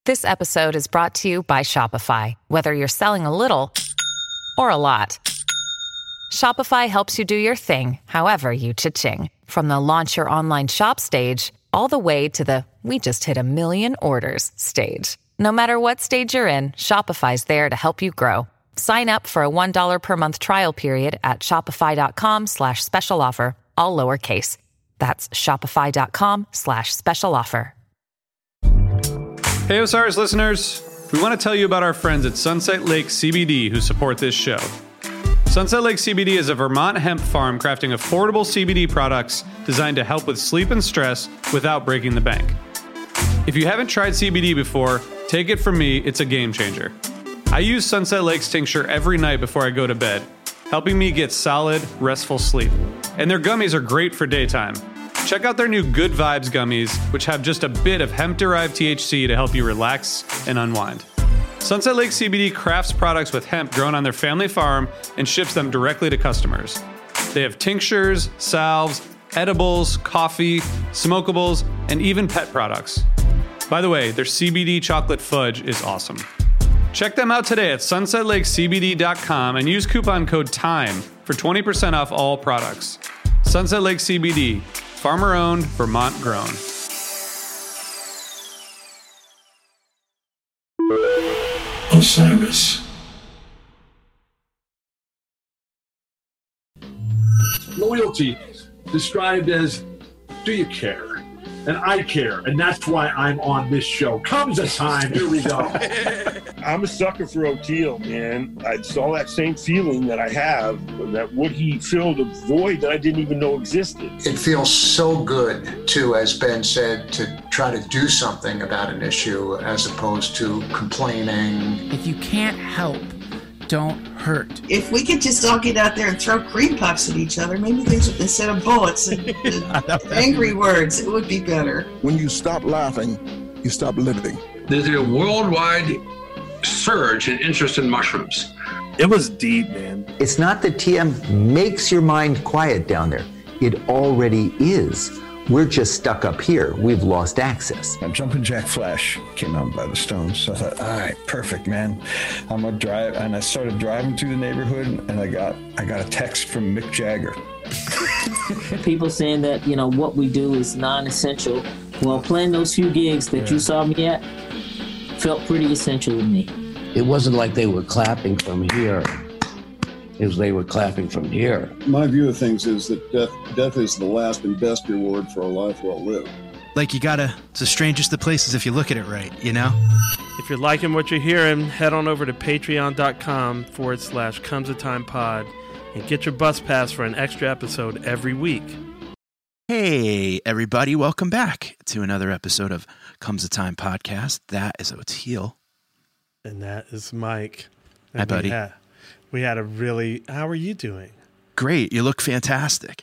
This episode is brought to you by Shopify. Whether you're selling a little or a lot, Shopify helps you do your thing, however you cha-ching. From the launch your online shop stage, all the way to the we just hit 1 million orders stage. No matter what stage you're in, Shopify's there to help you grow. Sign up for a $1 per month trial period at shopify.com/special offer, all lowercase. That's shopify.com/special offer. Hey, Osiris listeners. We want to tell you about our friends at Sunset Lake CBD who support this show. Sunset Lake CBD is a Vermont hemp farm crafting affordable CBD products designed to help with sleep and stress without breaking the bank. If you haven't tried CBD before, take it from me, it's a game changer. I use Sunset Lake's tincture every night before I go to bed, helping me get solid, restful sleep. And their gummies are great for daytime. Check out their new Good Vibes gummies, which have just a bit of hemp-derived THC to help you relax and unwind. Sunset Lake CBD crafts products with hemp grown on their family farm and ships them directly to customers. They have tinctures, salves, edibles, coffee, smokables, and even pet products. By the way, their CBD chocolate fudge is awesome. Check them out today at sunsetlakecbd.com and use coupon code TIME for 20% off all products. Sunset Lake CBD, farmer-owned, Vermont-grown. Osiris. Loyalty described as, do you care? And I care, and that's why I'm on this show. Comes a time, here we go. I'm a sucker for Oteil, man. I saw that same feeling that I have, that would he filled a void that I didn't even know existed. It feels so good to, as Ben said, to try to do something about an issue as opposed to complaining. If you can't help, don't hurt. If we could just all get out there and throw cream puffs at each other, maybe things instead of bullets and angry words, it would be better. When you stop laughing, you stop living. There's a worldwide surge in interest in mushrooms. It was deep, man. It's not that TM makes your mind quiet down there. It already is. We're just stuck up here. We've lost access. Jumpin' Jack Flash came out by the Stones. So I thought, all right, perfect, man. I'm gonna drive, and I started driving through the neighborhood, and I got a text from Mick Jagger. People saying that, you know, what we do is non-essential. Well, playing those few gigs that you saw me at felt pretty essential to me. It wasn't like they were clapping from here. It was they were clapping from here. My view of things is that death is the last and best reward for a life well lived. Like, it's the strangest of places if you look at it right, you know? If you're liking what you're hearing, head on over to patreon.com/comesatimepod and get your bus pass for an extra episode every week. Hey, everybody, welcome back to another episode of Comes a Time Podcast. That is Oteil. And that is Mike. And hi, buddy. We had how are you doing? Great. You look fantastic.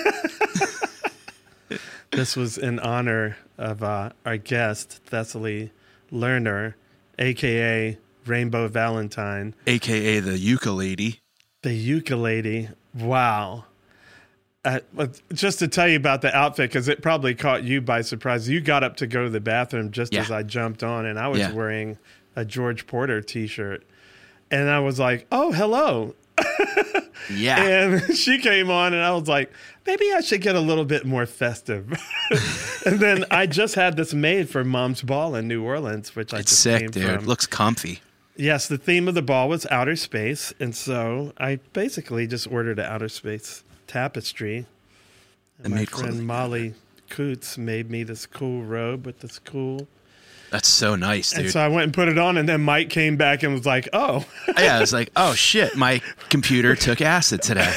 This was in honor of our guest, Thessaly Lerner, a.k.a. Rainbow Valentine. A.k.a. the ukulele. The ukulele. Wow. Just to tell you about the outfit, because it probably caught you by surprise. You got up to go to the bathroom just as I jumped on, and I was wearing a George Porter T-shirt. And I was like, oh, hello. Yeah. And she came on, and I was like, maybe I should get a little bit more festive. And then I just had this made for Mom's Ball in New Orleans, which it's sick, dude. It looks comfy. Yes, the theme of the ball was outer space. And so I basically just ordered an outer space tapestry. And my friend Molly Coots made me this cool robe with this cool... That's so nice, dude. And so I went and put it on, and then Mike came back and was like, oh. Yeah, I was like, oh, shit, my computer took acid today.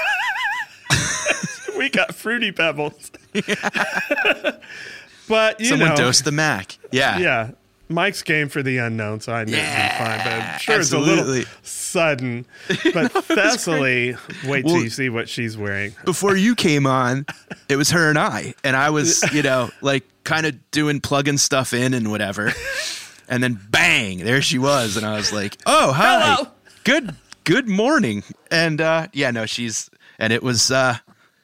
We got Fruity Pebbles. But, Someone dosed the Mac. Yeah. Yeah. Mike's game for the unknown, so I knew it'd be fine. But I'm sure absolutely. It's a little sudden. But Thessaly, wait till you see what she's wearing. Before you came on, it was her and I was, kind of plugging stuff in and whatever. And then bang, there she was. And I was like, oh, hi. Hello. Good morning. And it was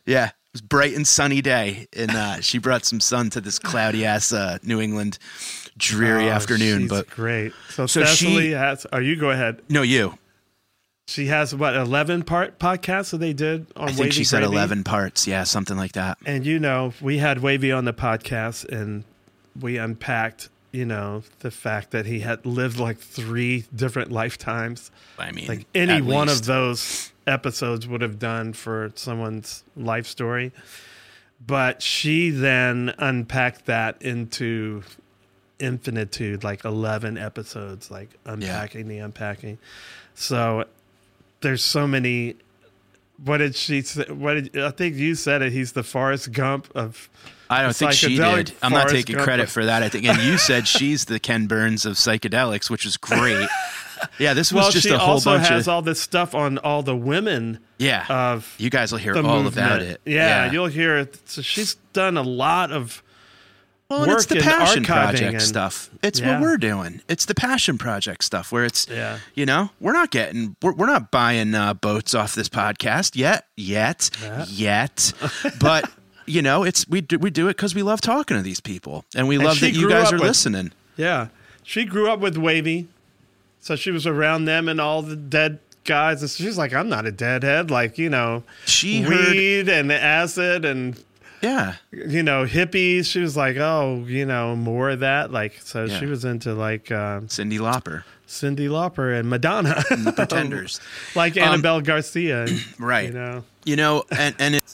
bright and sunny day. And she brought some sun to this cloudy ass New England dreary afternoon. But great. So Cecily has. You go ahead. No, you. She has 11-part podcast that they did on Wavy. I think she said 11 parts. Yeah, something like that. And we had Wavy on the podcast, and we unpacked, the fact that he had lived like 3 different lifetimes. I mean, like any one of those episodes would have done for someone's life story. But she then unpacked that into infinitude, like 11 episodes, like unpacking the unpacking. So there's so many. What did she say? I think you said it. He's the Forrest Gump of. I don't think she did. I'm not taking credit for that. I think, and you said she's the Ken Burns of psychedelics, which is great. Yeah, this was just a whole bunch of. She also has all this stuff on all the women. Yeah, of you guys will hear all movement. about it. Yeah, you'll hear it. So she's done a lot of. Well, and it's the passion project stuff. It's what we're doing. It's the passion project stuff where it's, we're not buying boats off this podcast yet. But, we do it because we love talking to these people and we love that you guys are listening. Yeah. She grew up with Wavy. So she was around them and all the dead guys. And she's like, I'm not a deadhead. Like, she weed and acid and... Yeah. Hippies. She was like, more of that. Like, so she was into like Cyndi Lauper and Madonna. And the Pretenders. Like Annabelle Garcia. Right. And it's.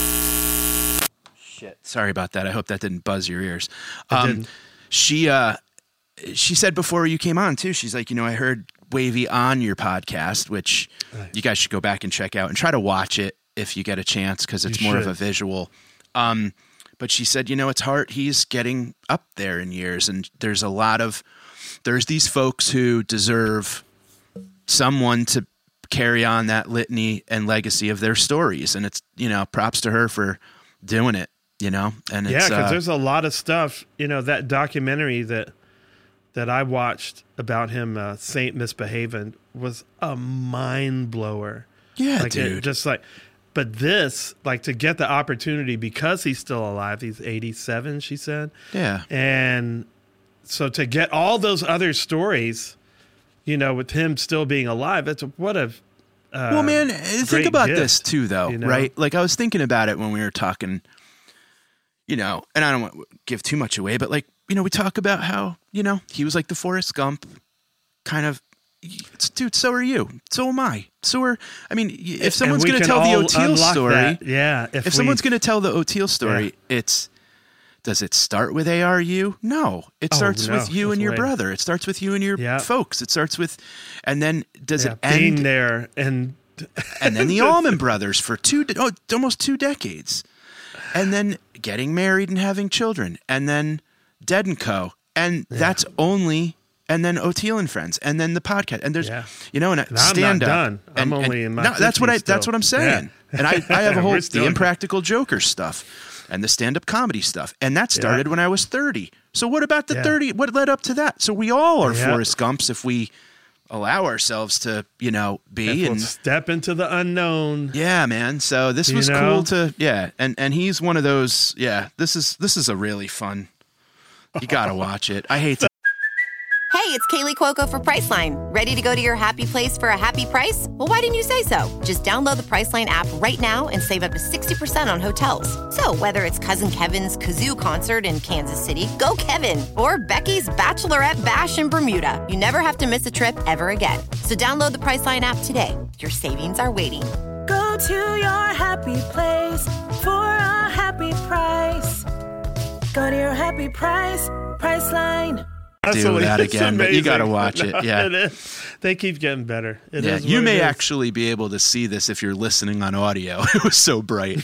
Shit. Sorry about that. I hope that didn't buzz your ears. She said before you came on too, she's like, I heard Wavy on your podcast, which you guys should go back and check out and try to watch it if you get a chance because it's more of a visual. But she said, it's hard. He's getting up there in years, and there's these folks who deserve someone to carry on that litany and legacy of their stories. And it's, props to her for doing it, and it's, because there's a lot of stuff, that documentary that I watched about him, Saint Misbehaving, was a mind blower. Yeah, like dude. But this, like, to get the opportunity because he's still alive, he's 87, she said. Yeah. And so to get all those other stories, with him still being alive, what a well, man, think about this too, though, right? Like, I was thinking about it when we were talking, and I don't want to give too much away, but like, we talk about how, he was like the Forrest Gump kind of. Dude, so are you. So am I. If someone's going to tell the O'Teal story, if someone's going to tell the O'Teal story, does it start with ARU? No, it starts with you and your brother. It starts with you and your folks. It starts with, and then does it end being there and then the Allman Brothers for almost 2 decades, and then getting married and having children, and then Dead & Co. And that's only. And then O'Teal and Friends, and then the podcast, and there's, and stand up. I'm not done. I'm only in my. No, that's what I'm saying. Yeah. And I have a whole the Impractical Joker stuff, and the stand-up comedy stuff, and that started when I was 30. So what about the 30? What led up to that? So we all are Forrest Gumps if we allow ourselves to, be and step into the unknown. Yeah, man. So this was cool to, and he's one of those. Yeah, this is a really fun. You got to watch it. I hate to. Hey, it's Kaylee Cuoco for Priceline. Ready to go to your happy place for a happy price? Well, why didn't you say so? Just download the Priceline app right now and save up to 60% on hotels. So whether it's Cousin Kevin's Kazoo Concert in Kansas City, go Kevin, or Becky's Bachelorette Bash in Bermuda, you never have to miss a trip ever again. So download the Priceline app today. Your savings are waiting. Go to your happy place for a happy price. Go to your happy price, Priceline. Do that again, but you got to watch it. Yeah, it is. They keep getting better. You may actually be able to see this if you're listening on audio. It was so bright.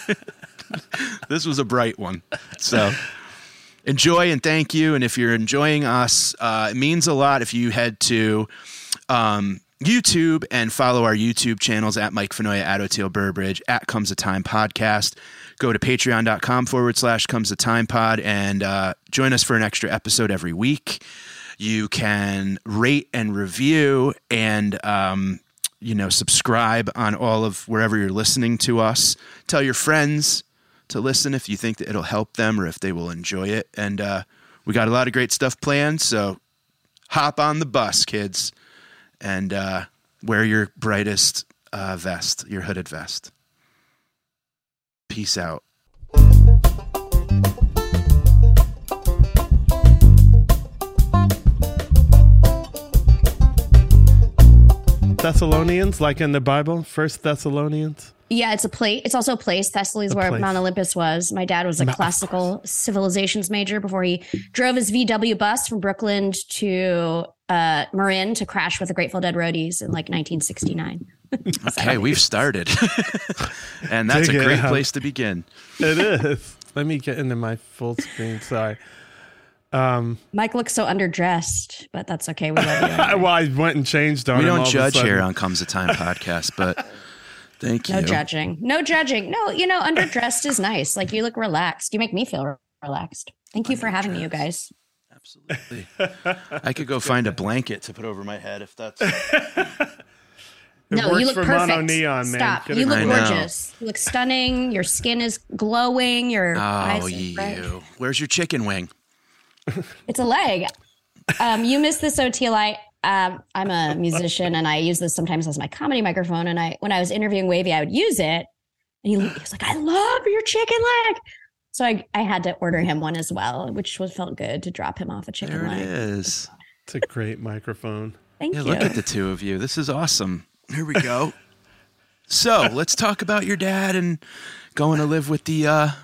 This was a bright one. So enjoy and thank you. And if you're enjoying us, it means a lot if you head to YouTube and follow our YouTube channels at Mike Fenoya, at O'Teal Burbridge, at Comes a Time Podcast. Go to patreon.com/ComesATimePod and join us for an extra episode every week. You can rate and review and, subscribe on all of wherever you're listening to us. Tell your friends to listen if you think that it'll help them or if they will enjoy it. And we got a lot of great stuff planned. So hop on the bus, kids, and wear your brightest vest, your hooded vest. Peace out. Thessalonians, like in the Bible, First Thessalonians. Yeah, it's a place. It's also a place. Thessaly is where Mount Olympus was. My dad was a classical civilizations major before he drove his VW bus from Brooklyn to Marin to crash with the Grateful Dead roadies in like 1969. Okay, we've started. And that's a great place to begin. It is. Let me get into my full screen. Sorry. Mike looks so underdressed, but that's okay. We love you. Well, I went and changed on him. We don't judge here on Comes a Time podcast, but thank you. No judging. No judging. No, underdressed is nice. Like, you look relaxed. You make me feel relaxed. Thank you for having me, you guys. Absolutely. I could go find a blanket to put over my head if that's... No, you look perfect. Mono Neon, man. Stop. You look gorgeous. You look stunning. Your skin is glowing. Your eyes are bright. Where's your chicken wing? It's a leg. You missed this, OTLI. I'm a musician, and I use this sometimes as my comedy microphone. And when I was interviewing Wavy, I would use it. And he was like, "I love your chicken leg." So I had to order him one as well, which felt good to drop him off a chicken leg. There it is. It's a great microphone. Thank you. Look at the two of you. This is awesome. Here we go. So let's talk about your dad and going to live with the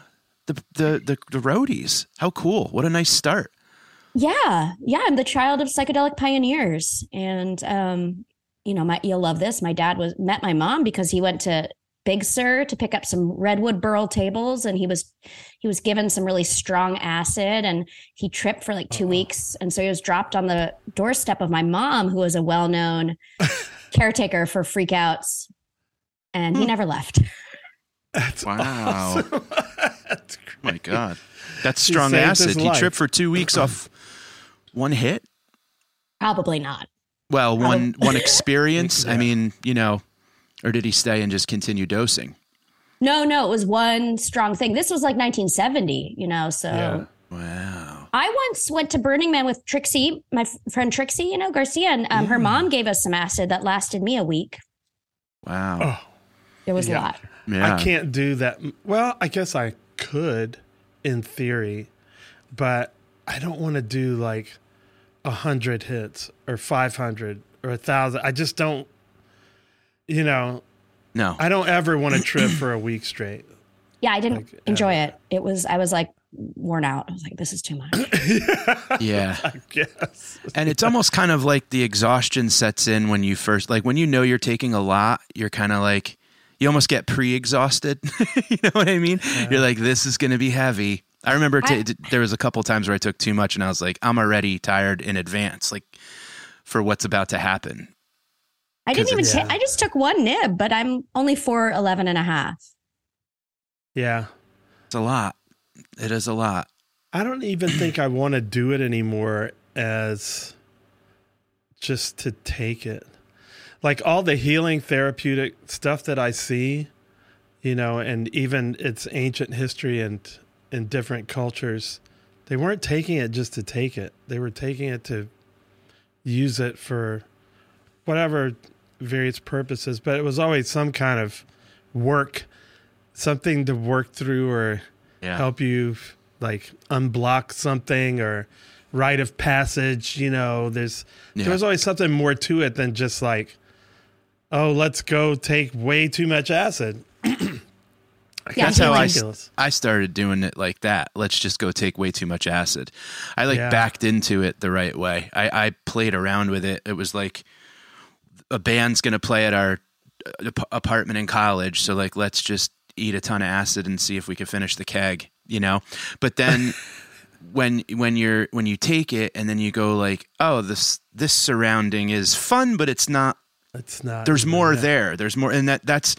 roadies. How cool. What a nice start. Yeah. I'm the child of psychedelic pioneers. And, you'll love this. My dad met my mom because he went to Big Sur to pick up some redwood burl tables. And he was given some really strong acid, and he tripped for like 2 weeks. And so he was dropped on the doorstep of my mom, who was a well-known caretaker for freakouts. And he never left. That's wow. Awesome. That's great. My God. That's strong acid. He tripped for 2 weeks off one hit? Probably not. Well, one experience. I mean, or did he stay and just continue dosing? No, it was one strong thing. This was like 1970, so. Yeah. Wow. I once went to Burning Man with Trixie, my friend Trixie, Garcia, and her mom gave us some acid that lasted me a week. Wow. Oh, it was a lot. Yeah. I can't do that. Well, I guess I could in theory, but I don't want to do like 100 hits or 500 or 1,000. I just don't, No. I don't ever want to trip for a week straight. Yeah, I didn't enjoy it. I was like worn out. I was like, this is too much. Yeah. I guess. And it's almost kind of like the exhaustion sets in when you first, like when you're taking a lot, you're kind of like, you almost get pre-exhausted. You know what I mean? Yeah. You're like, this is going to be heavy. I remember there was a couple times where I took too much and I was like, I'm already tired in advance, like for what's about to happen. I didn't even I just took one nib, but I'm only 4'11 and a half. Yeah. It's a lot. It is a lot. I don't even think I want to do it anymore as just to take it. Like all the healing therapeutic stuff that I see, and even its ancient history and in different cultures, they weren't taking it just to take it. They were taking it to use it for whatever various purposes, but it was always some kind of work, something to work through or help you like unblock something or rite of passage. There's always something more to it than just like, oh, let's go take way too much acid. That's how I started doing it like that. Let's just go take way too much acid. I backed into it the right way. I played around with it. It was like a band's going to play at our apartment in college. So like, let's just eat a ton of acid and see if we can finish the keg, But then when you take it and then you go like, oh, this surrounding is fun, but it's not. It's not. There's more there. There's more, and that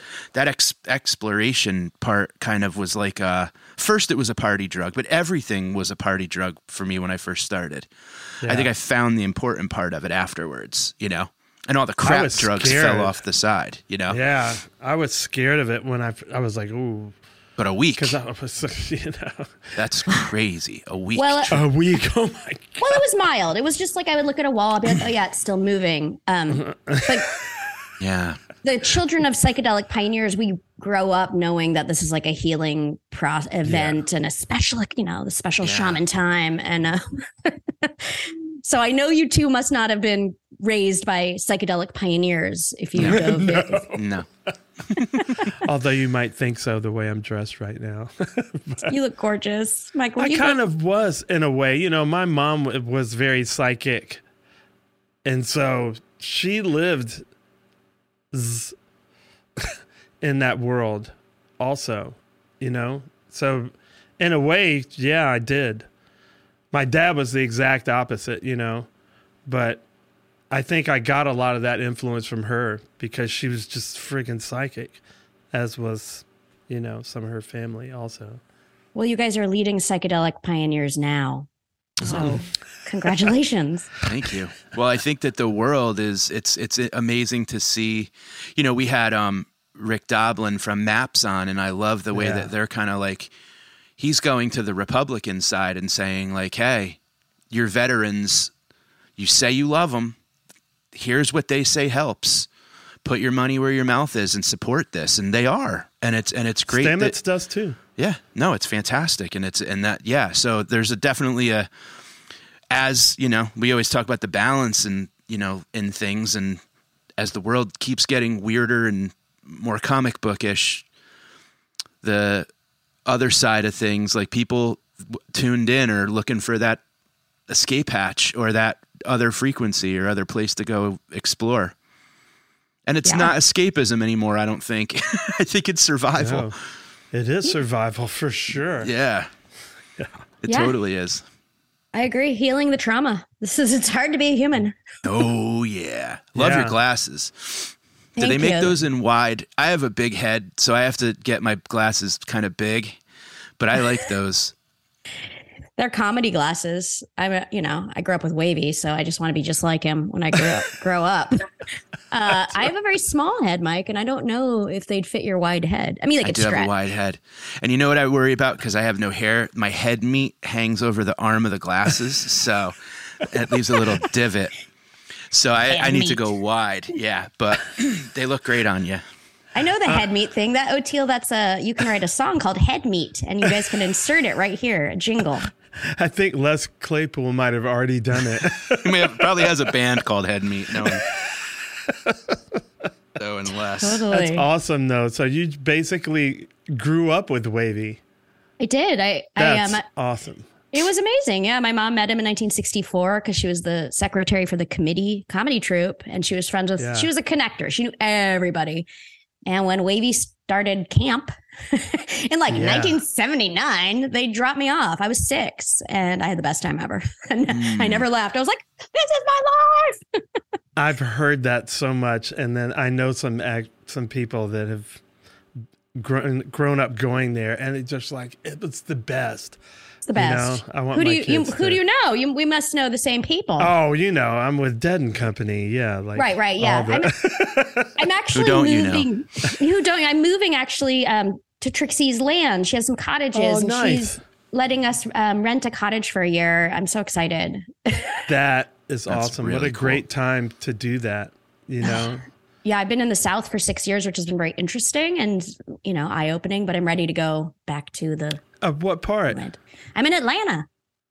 exploration part kind of was like first it was a party drug, but everything was a party drug for me when I first started. Yeah. I think I found the important part of it afterwards, and all the crap drugs fell off the side, Yeah, I was scared of it when I was like, ooh, But a week. Because I was, you know. That's crazy. A week. Well, a week. Oh my God. Well, it was mild. It was just like I would look at a wall. I'd be like, oh yeah, it's still moving. But yeah. The children of psychedelic pioneers, we grow up knowing that this is like a healing event and a special, you know, the special shaman time. And so I know you two must not have been raised by psychedelic pioneers if you go big. No. Although you might think so the way I'm dressed right now. You look gorgeous, Michael. I kind of was in a way. You know, my mom was very psychic. And so she lived in that world also, you know? So in a way, yeah, I did. My dad was the exact opposite, you know? But I think I got a lot of that influence from her because she was just freaking psychic, as was, you know, some of her family also. Well, you guys are leading psychedelic pioneers now. So congratulations. Thank you. Well, I think that the world it's amazing to see. You know, we had Rick Doblin from MAPS on, and I love the way that they're kind of like, he's going to the Republican side and saying like, hey, your veterans, you say you love them. Here's what they say helps. Put your money where your mouth is and support this. And they are. And it's great. Stamets does too. Yeah, no, it's fantastic. So there's definitely as you know, we always talk about the balance and, you know, in things. And as the world keeps getting weirder and more comic bookish, the other side of things, like people tuned in or looking for that escape hatch or that other frequency or other place to go explore. And it's not escapism anymore, I don't think. I think it's survival. No, it is survival for sure. Yeah. It totally is. I agree. Healing the trauma. It's hard to be a human. Oh, yeah. Love your glasses. Do they make those in wide? I have a big head, so I have to get my glasses kind of big, but I like those. They're comedy glasses. I grew up with Wavy, so I just want to be just like him when I grow up. I have a very small head, Mike, and I don't know if they'd fit your wide head. I mean, they could stretch. I do have a wide head. And you know what I worry about? Because I have no hair. My head meat hangs over the arm of the glasses, so it leaves a little divot. So I need to go wide. Yeah, but they look great on you. I know the head meat thing. That Oteil, you can write a song called Head Meat, and you guys can insert it right here, a jingle. I think Les Claypool might have already done it. He probably has a band called Head Meat. No one less. Totally. That's awesome, though. So you basically grew up with Wavy. I did. That's awesome. It was amazing. Yeah, my mom met him in 1964 because she was the secretary for the comedy comedy troupe, and she was friends with. Yeah. She was a connector. She knew everybody. And when Wavy started camp in 1979, they dropped me off. I was 6 and I had the best time ever. And I never left. I was like, this is my life. I've heard that so much. And then I know some people that have grown up going there, and it's just like, it was the best. It's the best. You know, I want who do you know? We must know the same people. Oh, you know, I'm with Dead and Company. Yeah, like right. Yeah, I'm actually moving. I'm moving actually to Trixie's land. She has some cottages, and she's letting us rent a cottage for a year. I'm so excited. That is awesome. Really what a great time to do that. You know. Yeah, I've been in the South for 6 years, which has been very interesting and, you know, eye-opening, but I'm ready to go back to the... what part? I'm in Atlanta.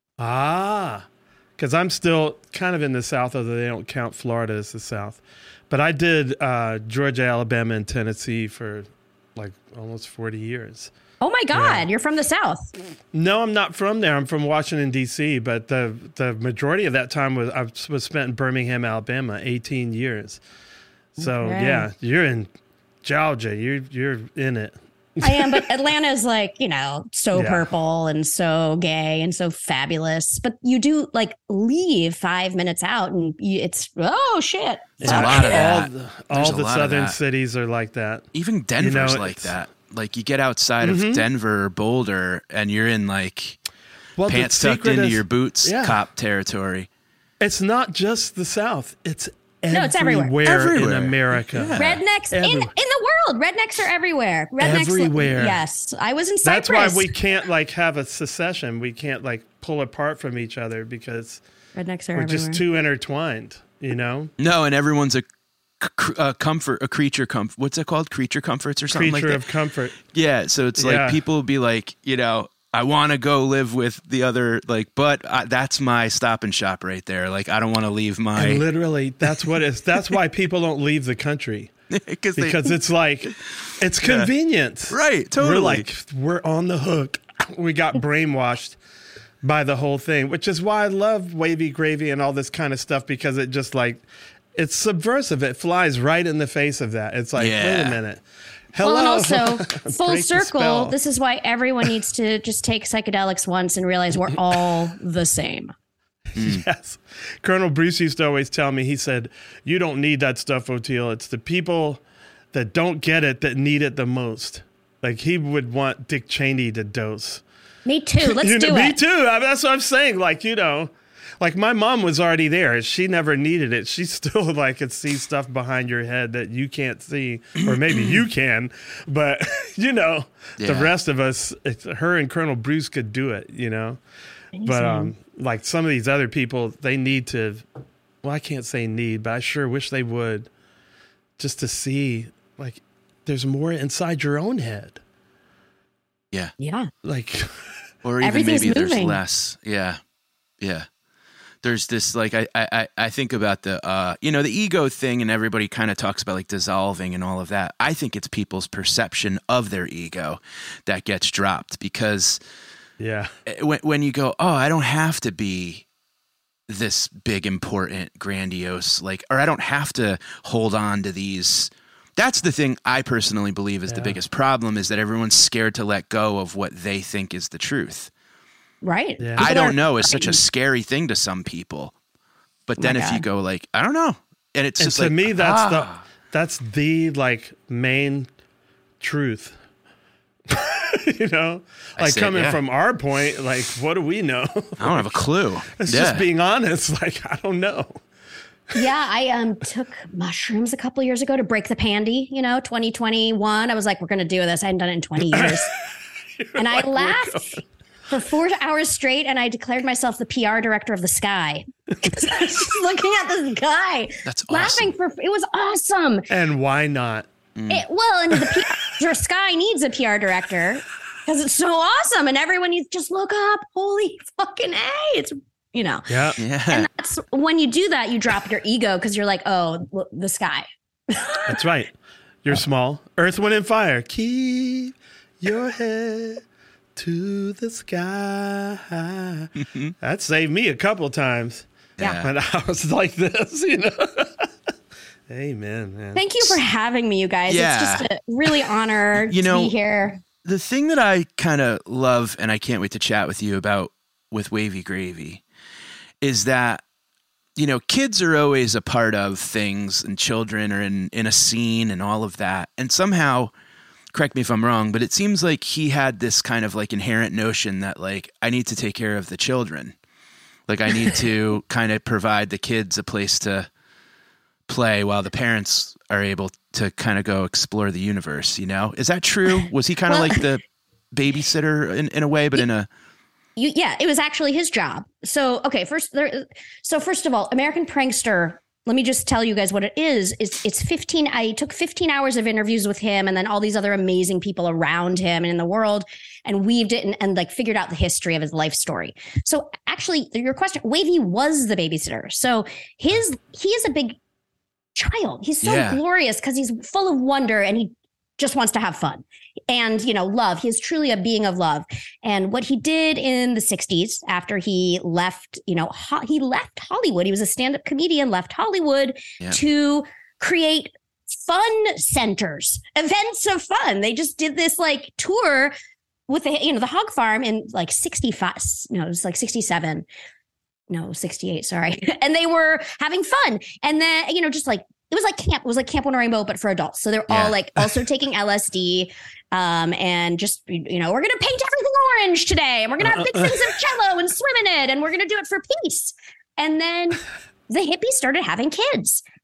Because I'm still kind of in the South, although they don't count Florida as the South. But I did Georgia, Alabama, and Tennessee for like almost 40 years. Oh, my God. You're from the South. No, I'm not from there. I'm from Washington, D.C., but the majority of that time was spent in Birmingham, Alabama, 18 years. So, yeah, you're in Georgia. You're in it. I am, but Atlanta is like, you know, so purple and so gay and so fabulous. But you do like leave 5 minutes out and it's, oh, shit. There's a lot of that. All the southern cities are like that. Even Denver's like that. Like you get outside of Denver or Boulder and you're in like pants tucked into your boots cop territory. It's not just the South. It's everywhere in America. Yeah. Rednecks in the world. Rednecks are everywhere. Rednecks everywhere. Yes. I was in Cyprus. That's why we can't like have a secession. We can't like pull apart from each other because rednecks are we're everywhere. just too intertwined, you know? No, and everyone's a creature comfort. What's it called? Creature comforts or something like that? Creature of comfort. Yeah. So it's like people will be like, you know, I want to go live with the other, like, but that's my Stop and Shop right there. Like, I don't want to leave my. And literally, that's what it's. That's why people don't leave the country because it's like it's convenient, right? Totally. We're on the hook. We got brainwashed by the whole thing, which is why I love Wavy Gravy and all this kind of stuff because it just like it's subversive. It flies right in the face of that. It's like, wait a minute. Hello. Well, and also, full circle, this is why everyone needs to just take psychedelics once and realize we're all the same. Yes. Colonel Bruce used to always tell me, he said, you don't need that stuff, Oteil. It's the people that don't get it that need it the most. Like, he would want Dick Cheney to dose. Me too. Let's do it. Me too. That's what I'm saying. Like, you know. Like, my mom was already there. She never needed it. She still, like, could see stuff behind your head that you can't see. Or maybe you can. But, you know, the rest of us, her and Colonel Bruce could do it, you know. Amazing. But, like, some of these other people, they need to, well, I can't say need, but I sure wish they would. Just to see, like, there's more inside your own head. Yeah. Yeah. Like. Or even maybe there's less. Yeah. Yeah. There's this, like, I think about the, you know, the ego thing, and everybody kind of talks about like dissolving and all of that. I think it's people's perception of their ego that gets dropped because when you go, oh, I don't have to be this big, important, grandiose, like, or I don't have to hold on to these. That's the thing I personally believe is the biggest problem is that everyone's scared to let go of what they think is the truth. Right. Yeah. I don't know. It's such a scary thing to some people. But then if you go like, I don't know. And it's just to like, me, that's the like main truth. You know, like coming from our point, like, what do we know? I don't have a clue. It's just being honest. Like, I don't know. Yeah, I took mushrooms a couple years ago to break the pandy, you know, 2021. I was like, we're going to do this. I hadn't done it in 20 years. And I laughed for 4 hours straight, and I declared myself the PR director of the sky. Because I was just looking at this guy. That's laughing awesome. It was awesome. And why not? And the PR needs a PR director because it's so awesome. And everyone needs to just look up. Holy fucking A. It's, you know. Yeah. And that's when you do that, you drop your ego because you're like, oh, the sky. That's right. You're small. Earth, Wind, and Fire. Keep your head to the sky. That saved me a couple times. Yeah. When I was like this, you know. Amen, man. Thank you for having me, you guys. It's just a really honor to be here. The thing that I kind of love, and I can't wait to chat with you about with Wavy Gravy, is that, you know, kids are always a part of things, and children are in a scene and all of that. And somehow, correct me if I'm wrong, but it seems like he had this kind of like inherent notion that like, I need to take care of the children. Like, I need to kind of provide the kids a place to play while the parents are able to kind of go explore the universe, you know? Is that true? Was he kind of like the babysitter in a way, but in a... Yeah, it was actually his job. So, okay, first of all, American Prankster, let me just tell you guys what it is. It's 15. I took 15 hours of interviews with him and then all these other amazing people around him and in the world and weaved it and like figured out the history of his life story. So actually, your question, Wavy was the babysitter. So he is a big child. He's so glorious because he's full of wonder and he just wants to have fun and, you know, love. He is truly a being of love. And what he did in the 60s after he left, you know, he left Hollywood. He was a stand-up comedian, left Hollywood to create fun centers, events of fun. They just did this like tour with the Hog Farm in like 65, no, it was like 67. No, 68, sorry. And they were having fun. And then, you know, just like, it was like camp. It was like Camp on a Rainbow, but for adults. So they're all like also taking LSD and just, you know, we're going to paint everything orange today. And we're going to have big things of Jell-O and swim in it. And we're going to do it for peace. And then the hippies started having kids.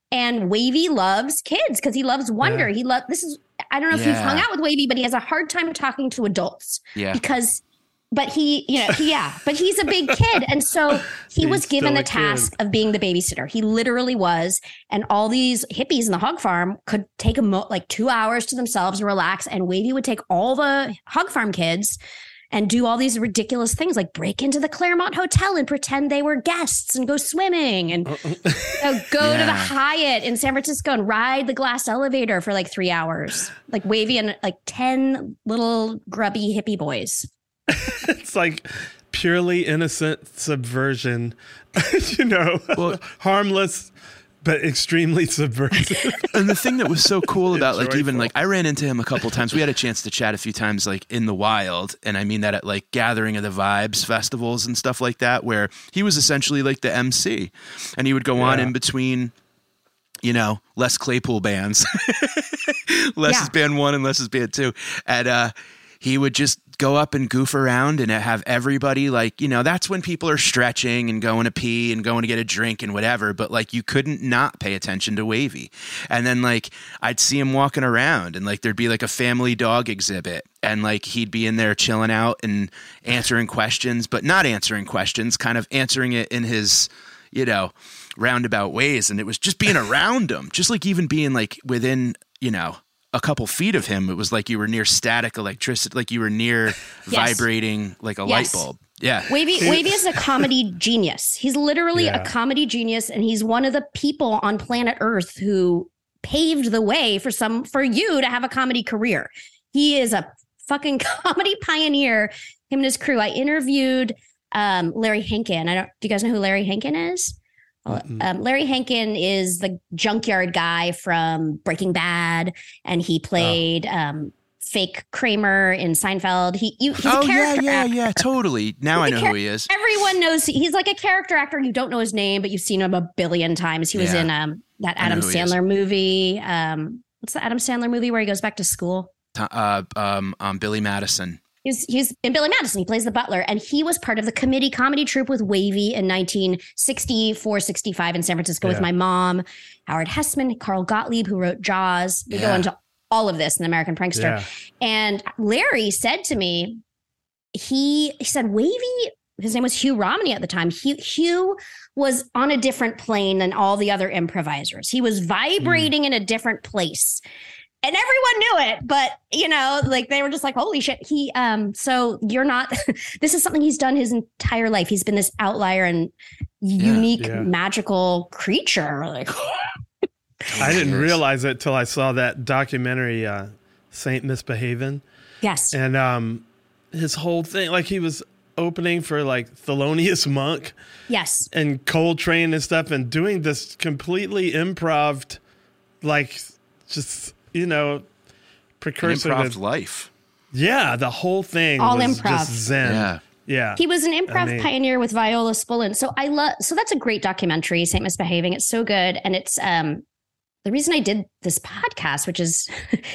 And Wavy loves kids because he loves wonder. Yeah. I don't know if you've hung out with Wavy, but he has a hard time talking to adults. Yeah. But he's a big kid. And so he was given the task of being the babysitter. He literally was. And all these hippies in the hog farm could take 2 hours to themselves and relax. And Wavy would take all the hog farm kids and do all these ridiculous things like break into the Claremont Hotel and pretend they were guests and go swimming and go to the Hyatt in San Francisco and ride the glass elevator for 3 hours. Like Wavy and 10 little grubby hippie boys. It's purely innocent subversion, harmless, but extremely subversive. And the thing that was so cool about I ran into him a couple times. We had a chance to chat a few times in the wild. And I mean that at Gathering of the Vibes festivals and stuff like that, where he was essentially the MC and he would go on in between, Les Claypool bands, Les's band 1 and Les's band 2. And, he would just go up and goof around and have everybody that's when people are stretching and going to pee and going to get a drink and whatever. But you couldn't not pay attention to Wavy. And then I'd see him walking around and there'd be a family dog exhibit and he'd be in there chilling out and answering questions, but not answering questions, kind of answering it in his, roundabout ways. And it was just being around him, just even being within, a couple feet of him, it was you were near static electricity, you were near vibrating a light bulb. Yeah. Wavy is a comedy genius. He's literally a comedy genius, and he's one of the people on planet Earth who paved the way for you to have a comedy career. He is a fucking comedy pioneer, him and his crew. I interviewed Larry Hankin. Do you guys know who Larry Hankin is? Larry Hankin is the junkyard guy from Breaking Bad, and he played fake Kramer in Seinfeld. He's a character actor. Yeah, totally. Now I know who he is. Everyone knows he's a character actor. You don't know his name, but you've seen him a billion times. He was in that Adam Sandler movie. What's the Adam Sandler movie where he goes back to school? Billy Madison. He's in Billy Madison. He plays the butler, and he was part of the committee comedy troupe with Wavy in 1964, 65 in San Francisco with my mom, Howard Hessman, Carl Gottlieb, who wrote Jaws. We go into all of this in American Prankster. Yeah. And Larry said to me, he said, Wavy, his name was Hugh Romney at the time. Hugh was on a different plane than all the other improvisers. He was vibrating in a different place. And everyone knew it, but they were just holy shit. So you're not, this is something he's done his entire life. He's been this outlier and unique, magical creature. I didn't realize it till I saw that documentary, Saint Misbehavin'. Yes. And his whole thing, he was opening for Thelonious Monk. Yes. And Coltrane and stuff, and doing this completely improv, just, precursor to life. Yeah, the whole thing all was improv. Just zen. Yeah. He was an improv pioneer with Viola Spolin. So that's a great documentary, Saint Misbehaving. It's so good. And it's the reason I did this podcast, which is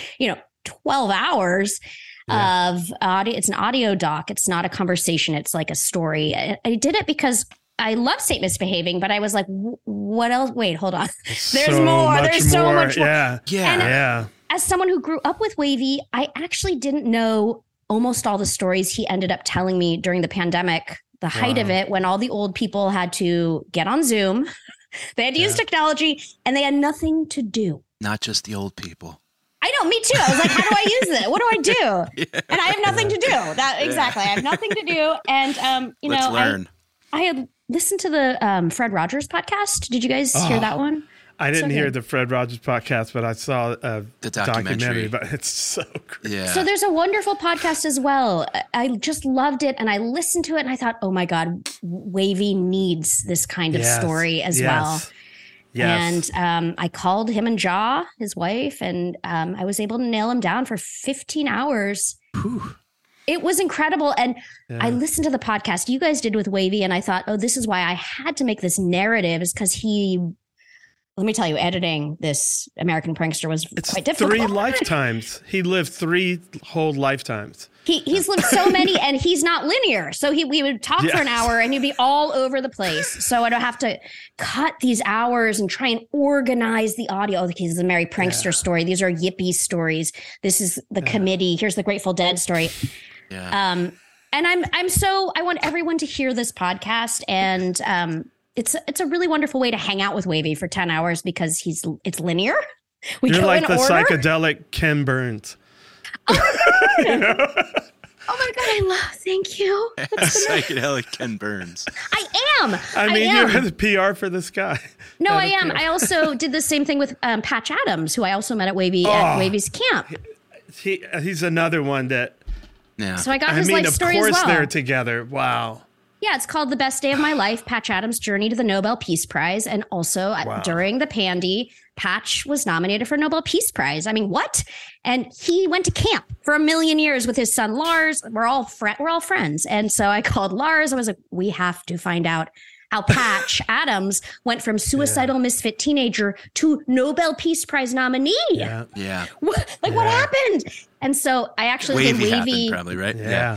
12 hours of audio. It's an audio doc. It's not a conversation. It's a story. I did it because I love Saint Misbehaving, but I was like, what else? Wait, hold on. There's more. There's so much more. Yeah. As someone who grew up with Wavy, I actually didn't know almost all the stories he ended up telling me during the pandemic, the height of it, when all the old people had to get on Zoom. They had to use technology, and they had nothing to do. Not just the old people. I know, me too. I was like, how do I use it? What do I do? And I have nothing to do. Exactly. I have nothing to do. And, Let's learn. I had listened to the Fred Rogers podcast. Did you guys hear that one? I didn't hear the Fred Rogers podcast, but I saw the documentary. But it's so great. Yeah. So there's a wonderful podcast as well. I just loved it, and I listened to it, and I thought, oh my God, Wavy needs this kind of story as well. Yes. And I called him and Ja, his wife, and I was able to nail him down for 15 hours. Whew. It was incredible. And I listened to the podcast you guys did with Wavy, and I thought, oh, this is why I had to make this narrative, is because he let me tell you, editing this American Prankster was quite difficult. 3 lifetimes. He lived 3 whole lifetimes. He's lived so many, and he's not linear. So we would talk for an hour, and he'd be all over the place. So I'd have to cut these hours and try and organize the audio. Oh, this is a Merry Prankster story. These are Yippee stories. This is the committee. Here's the Grateful Dead story. Yeah. And I want everyone to hear this podcast, and it's a really wonderful way to hang out with Wavy for 10 hours because it's linear. You're like the psychedelic Ken Burns. Oh my God, thank you. Psychedelic Ken Burns. I am. I mean, you're the PR for this guy. No, I am. I also did the same thing with Patch Adams, who I also met at Wavy's camp. He's another one that. Yeah. So I got his life story as well. Of course they're together. Wow. Yeah, it's called The Best Day of My Life, Patch Adams' Journey to the Nobel Peace Prize. And also during the Pandy, Patch was nominated for Nobel Peace Prize. I mean, what? And he went to camp for 1,000,000 years with his son, Lars. We're all friends. And so I called Lars. I was like, we have to find out how Patch Adams went from suicidal misfit teenager to Nobel Peace Prize nominee. Yeah. What happened? And so I actually did Wavy. Happened, probably, right? Yeah.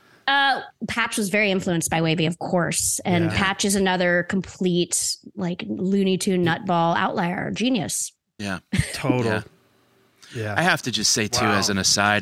Patch was very influenced by Wavy, of course. And Patch is another complete, like, Looney Tune nutball outlier genius. Yeah. Total. Yeah. I have to just say, too, as an aside,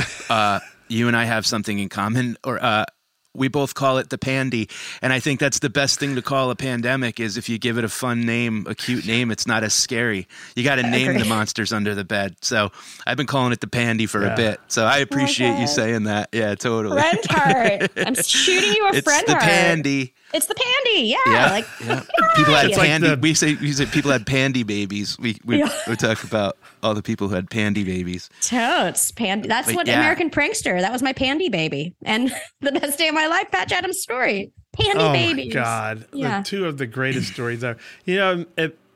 you and I have something in common, or we both call it the Pandy. And I think that's the best thing to call a pandemic is if you give it a fun name, a cute name, it's not as scary. You got to name the monsters under the bed. So I've been calling it the Pandy for a bit. So I appreciate you saying that. Yeah, totally. Friend heart. I'm shooting you a friend heart. It's the Pandy. It's the Pandy. Yeah. People had Pandy. We say people had Pandy babies. We talk about all the people who had Pandy babies. Totes. Pandy. That's what American Prankster. That was my Pandy baby. And The Best Day of My Life, Patch Adams' story. Pandy babies. Oh, my God. Yeah. 2 of the greatest stories ever. You know,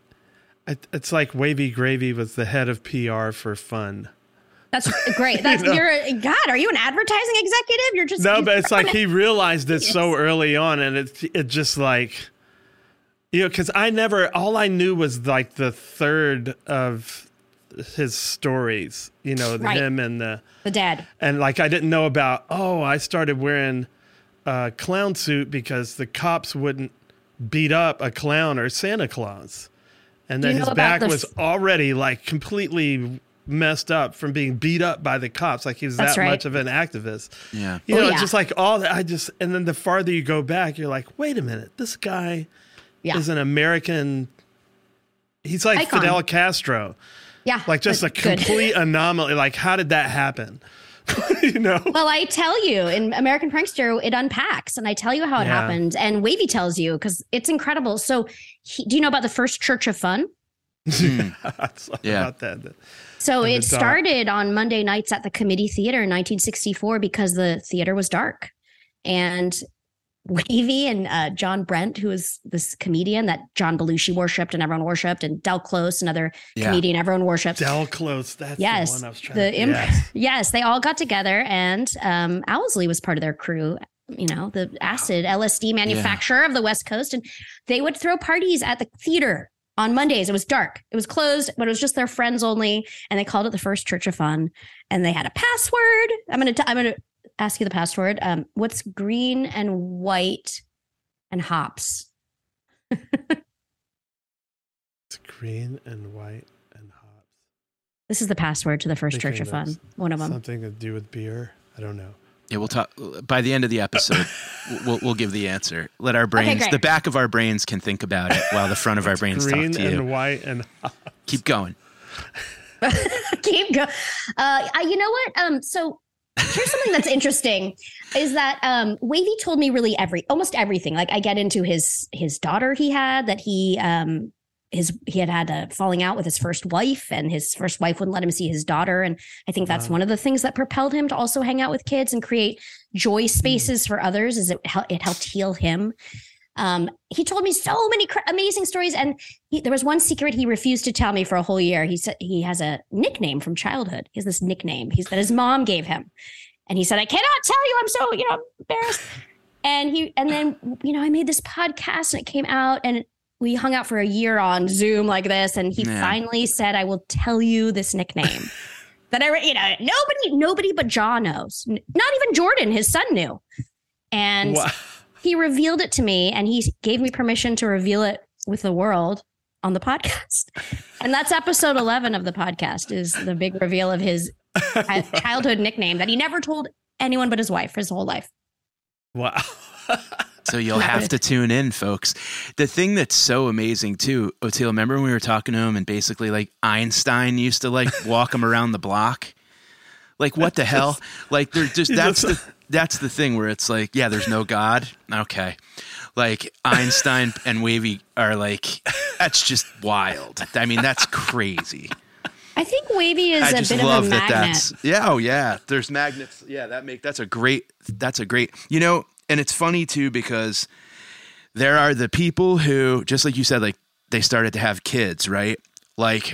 it's like Wavy Gravy was the head of PR for fun. That's great. God, are you an advertising executive? You're just but it's like he realized it so early on, and it just like, because all I knew was like the third of his stories, him and the dad, and like I didn't know about. I started wearing a clown suit because the cops wouldn't beat up a clown or Santa Claus, and then his back was already like completely messed up from being beat up by the cops. Like he was that much of an activist. Yeah. Just like all that. And then the farther you go back, you're like, wait a minute, this guy is an American. He's like icon. Fidel Castro. Yeah. Like just a complete anomaly. Like, how did that happen? Well, I tell you, in American Prankster, it unpacks, and I tell you how it happened. And Wavy tells you, because it's incredible. So do you know about the first Church of Fun? About that. So it started on Monday nights at the Committee Theater in 1964 because the theater was dark. And Wavy and John Brent, who is this comedian that John Belushi worshipped and everyone worshipped, and Del Close, another comedian everyone worshipped. Del Close, that's the one I was trying to Yes, they all got together, and Owsley was part of their crew, the acid LSD manufacturer of the West Coast. And they would throw parties at the theater. On Mondays, it was dark. It was closed, but it was just their friends only, and they called it the First Church of Fun. And they had a password. I'm gonna ask you the password. What's green and white and hops? It's green and white and hops. This is the password to the First Church of Fun. One of them. Something to do with beer. I don't know. Yeah, we'll talk by the end of the episode. We'll give the answer. Let our brains, the back of our brains, can think about it while the front of our brains talk to you. Green and white and keep going. Keep going. You know what? So here's something that's interesting: is that Wavy told me really almost everything. Like I get into his daughter he had that he had a falling out with his first wife, and his first wife wouldn't let him see his daughter. And I think that's one of the things that propelled him to also hang out with kids and create joy spaces for others. Is it helped heal him. He told me so many amazing stories, and there was one secret he refused to tell me for a whole year. He said he has a nickname from childhood. He has this nickname that his mom gave him, and he said, "I cannot tell you. I'm so embarrassed." And then I made this podcast, and it came out, and we hung out for a year on Zoom like this, and he finally said, "I will tell you this nickname that nobody but John knows. Not even Jordan, his son, knew." And he revealed it to me, and he gave me permission to reveal it with the world on the podcast. And that's episode 11 of the podcast, is the big reveal of his childhood nickname that he never told anyone but his wife his whole life. Wow. So you'll have to tune in, folks. The thing that's so amazing too, Oteil, remember when we were talking to him and basically like Einstein used to like walk him around the block? Like, what the hell? Like, they're just, that's the thing where it's like, yeah, there's no God. Okay. Like Einstein and Wavy are like, that's just wild. I mean, that's crazy. I think Wavy is a bit of a magnet. There's magnets. Yeah, that's a great, you know, and it's funny too, because there are the people who, just like you said, like they started to have kids, right? Like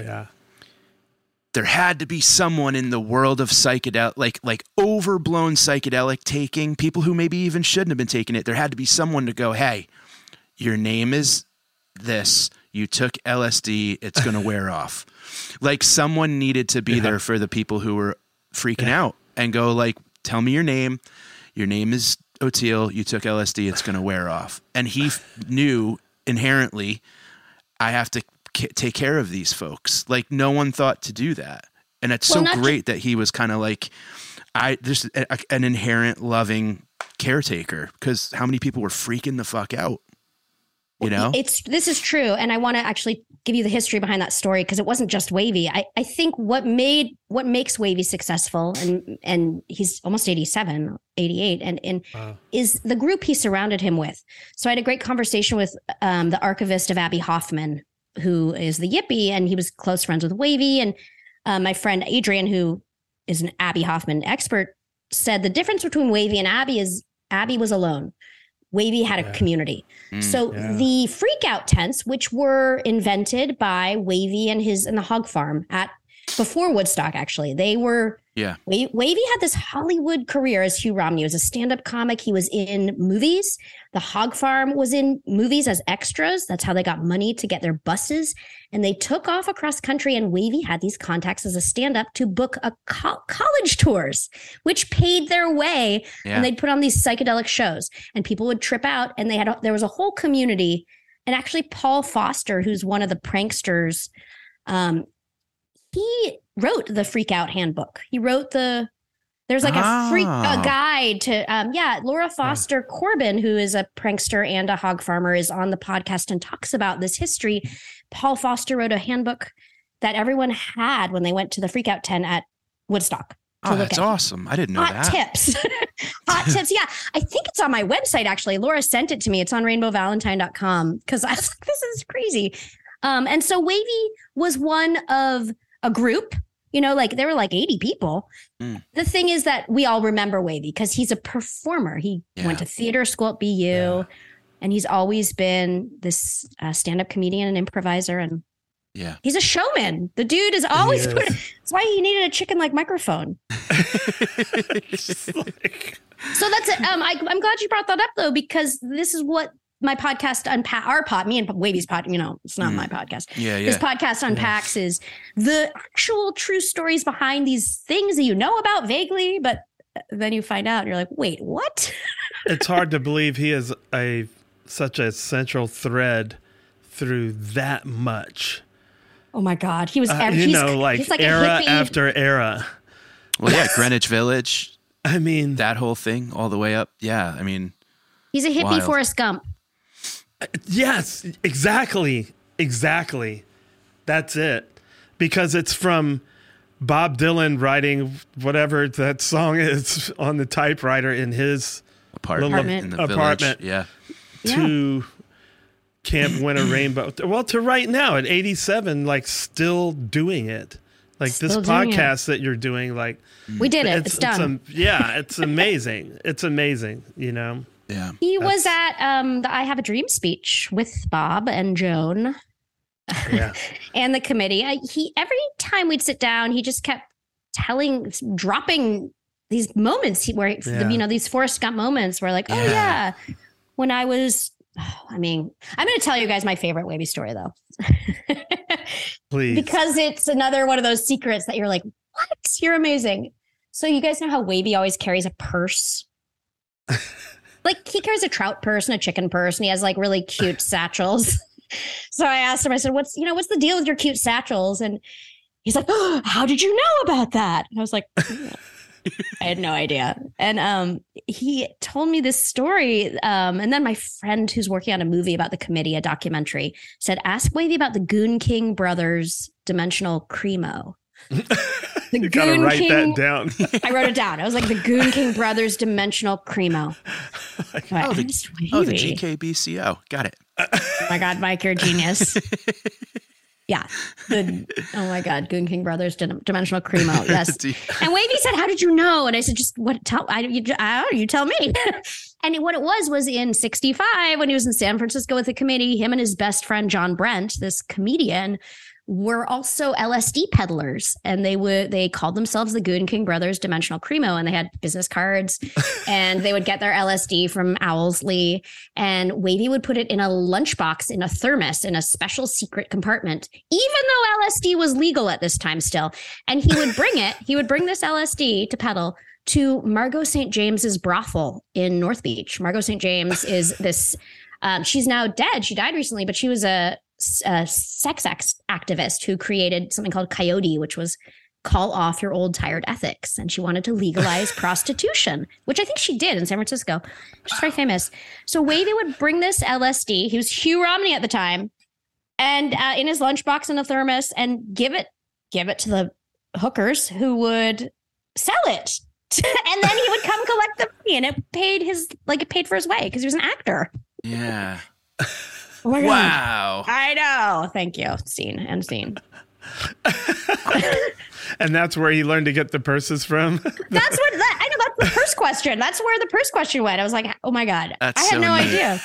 there had to be someone in the world of psychedelic, like overblown psychedelic taking, people who maybe even shouldn't have been taking it. There had to be someone to go, hey, your name is this. You took LSD. It's going to wear off. Like someone needed to be there for the people who were freaking out and go like, tell me your name. Your name is Oteil. You took LSD. It's going to wear off. And he knew inherently, I have to take care of these folks. Like no one thought to do that. And it's so great that he was kind of like, just an inherent loving caretaker, because how many people were freaking the fuck out? You know, this is true. And I want to actually give you the history behind that story, because it wasn't just Wavy. I think what makes Wavy successful, and he's almost 87, 88, and is the group he surrounded him with. So I had a great conversation with the archivist of Abbie Hoffman, who is the Yippie, and he was close friends with Wavy. And my friend Adrian, who is an Abbie Hoffman expert, said the difference between Wavy and Abbie is Abbie was alone. Wavy had a community. So the freak out tents, which were invented by Wavy and the Hog Farm before Woodstock, actually, they were, Wavy had this Hollywood career as Hugh Romney. He was a stand-up comic. He was in movies. The Hog Farm was in movies as extras. That's how they got money to get their buses. And they took off across country, and Wavy had these contacts as a stand-up to book college tours, which paid their way. And they'd put on these psychedelic shows, and people would trip out. And there was a whole community. And actually, Paul Foster, who's one of the pranksters, he wrote the Freak Out Handbook. He wrote there's like a guide to, Laura Foster Corbin, who is a prankster and a hog farmer, is on the podcast and talks about this history. Paul Foster wrote a handbook that everyone had when they went to the Freak Out tent at Woodstock. Oh, that's awesome. I didn't know that. Hot tips. Yeah. I think it's on my website, actually. Laura sent it to me. It's on rainbowvalentine.com, because I was like, this is crazy. And so Wavy was one of a group, you know, like there were like 80 people. The thing is that we all remember Wavy because he's a performer. He went to theater school at BU, and he's always been this stand-up comedian and improviser. And he's a showman. The dude is always that's why he needed a chicken-like microphone. So that's it. I'm glad you brought that up, though, because this is what my podcast me and Wavy's pod, you know, it's not my podcast. This podcast unpacks is the actual true stories behind these things that you know about vaguely, but then you find out and you're like, wait, what? It's hard to believe he is such a central thread through that much. Oh my God. He was he's like era after era. Well, Greenwich Village. I mean, that whole thing all the way up. Yeah. I mean, he's a hippie wild. Forrest Gump. Yes, exactly. That's it. Because it's from Bob Dylan writing whatever that song is on the typewriter in his apartment in the apartment. Village. To Camp Winter Rainbow. Well, to right now at 87, like still doing it. Like still this podcast that you're doing, like we did it. It's done. It's amazing. It's amazing, you know. Yeah. He was at the I Have a Dream speech with Bob and Joan and the committee. Every time we'd sit down, he just kept dropping these moments where, these Forrest Gump moments where like, when I was I mean, I'm going to tell you guys my favorite Wavy story, though. Please. Because it's another one of those secrets that you're like, what? You're amazing. So you guys know how Wavy always carries a purse? Like, he carries a trout purse and a chicken purse, and he has like really cute satchels. So I asked him, I said, what's the deal with your cute satchels? And he's like, oh, how did you know about that? And I was like, I had no idea. And he told me this story. And then my friend who's working on a movie about the committee, a documentary, said, ask Wavy about the Goon King brothers dimensional Cremo. You gotta write that down. I wrote it down. I was like, the Goon King brothers dimensional Cremo. The GKBCO. Got it. Oh my God, Mike, you're a genius. Yeah. Oh my God, Goon King brothers dimensional Cremo. Yes. And Wavy said, how did you know? And I said, just what? You tell me. And what it was in 65 when he was in San Francisco with the committee, him and his best friend, John Brent, this comedian, were also LSD peddlers, and they called themselves the Goon King brothers dimensional Cremo, and they had business cards and they would get their LSD from Owlsley, and Wavy would put it in a lunchbox in a thermos in a special secret compartment, even though LSD was legal at this time still. And he would bring this LSD to peddle to Margot St. James's brothel in North Beach. Margot St. James is this, she's now dead. She died recently, but she was a sex activist who created something called Coyote, which was call off your old tired ethics. And she wanted to legalize prostitution, which I think she did in San Francisco. She's very famous. So Wavy would bring this LSD. He was Hugh Romney at the time, and in his lunchbox in a thermos, and give it to the hookers who would sell it. And then he would come collect the money, and it paid for his way because he was an actor. Yeah. Oh my God. Wow. I know. Thank you. Scene. And that's where he learned to get the purses from. I know. That's the purse question. That's where the purse question went. I was like, oh my God. I had no idea.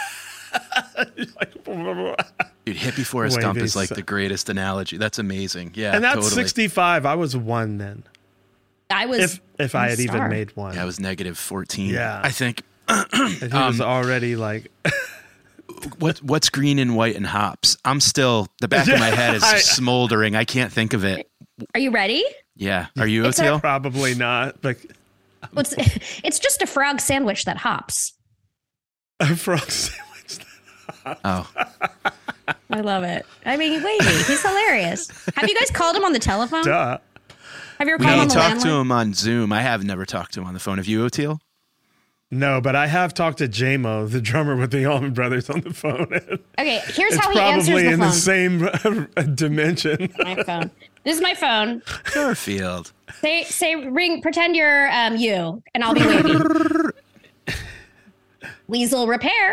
Dude, hippie Forrest Gump is like the greatest analogy. That's amazing. Yeah. And that's totally. 65. I was 1 then. I was. If I had even made 1. Yeah, I was -14. Yeah. I think. And he was already like. What's green and white and hops? I'm still, the back of my head is smoldering. I can't think of it. Are you ready? Yeah. Are you, Oteil? Probably not. But it's just a frog sandwich that hops. A frog sandwich that hops. Oh. I love it. I mean, Wavy, he's hilarious. Have you guys called him on the telephone? Duh. Have you ever called him on the landline? We talked to him on Zoom. I have never talked to him on the phone. Have you, Oteil? No, but I have talked to J-Mo, the drummer with the Allman Brothers, on the phone. Okay, here's how he answers the phone. It's probably in the same dimension. My phone. This is my phone. Garfield. Say ring. Pretend you're you, and I'll be Wavy. Weasel repair.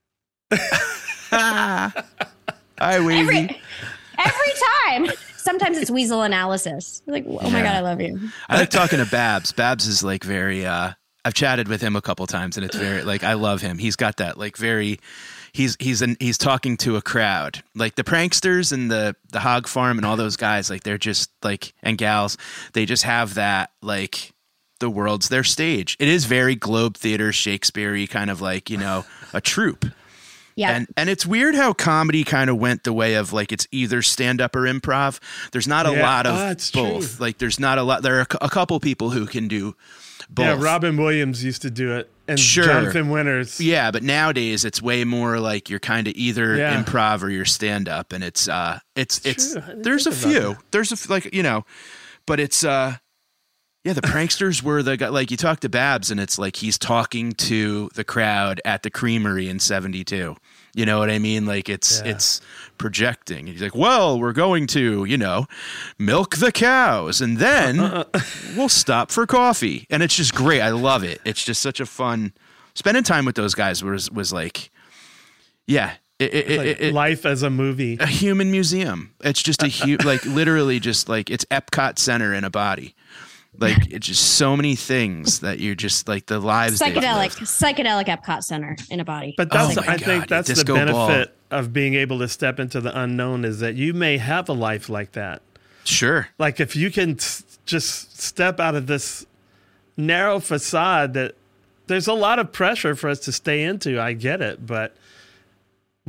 Hi, Wavy. Every time. Sometimes it's Weasel analysis. Like, oh my God, I love you. I like talking to Babs. Babs is like very. I've chatted with him a couple times, and it's very like I love him. He's got that like very. He's talking to a crowd, like the pranksters and the Hog Farm and all those guys. Like they're just like, and gals, they just have that like the world's their stage. It is very Globe Theater, Shakespeare-y kind of like, a troupe. Yeah. And it's weird how comedy kind of went the way of like it's either stand up or improv. There's not a lot of both. True. Like there's not a lot. There are a couple people who can do both. Yeah, Robin Williams used to do it, and sure. Jonathan Winters. Yeah, but nowadays it's way more like you're kind of either improv or you're stand up, and it's there's a few. But it's the pranksters were the guy, like you talk to Babs and it's like he's talking to the crowd at the Creamery in 72. You know what I mean? Like it's projecting. He's like, well, we're going to, milk the cows and then we'll stop for coffee. And it's just great. I love it. It's just such a fun spending time with those guys was like, yeah. Life as a movie, a human museum. It's just like literally just like it's Epcot Center in a body. Like it's just so many things that you're just like the lives. Psychedelic Epcot Center in a body. But that's I think that's the benefit of being able to step into the unknown is that you may have a life like that. Sure. Like if you can just step out of this narrow facade that there's a lot of pressure for us to stay into. I get it, but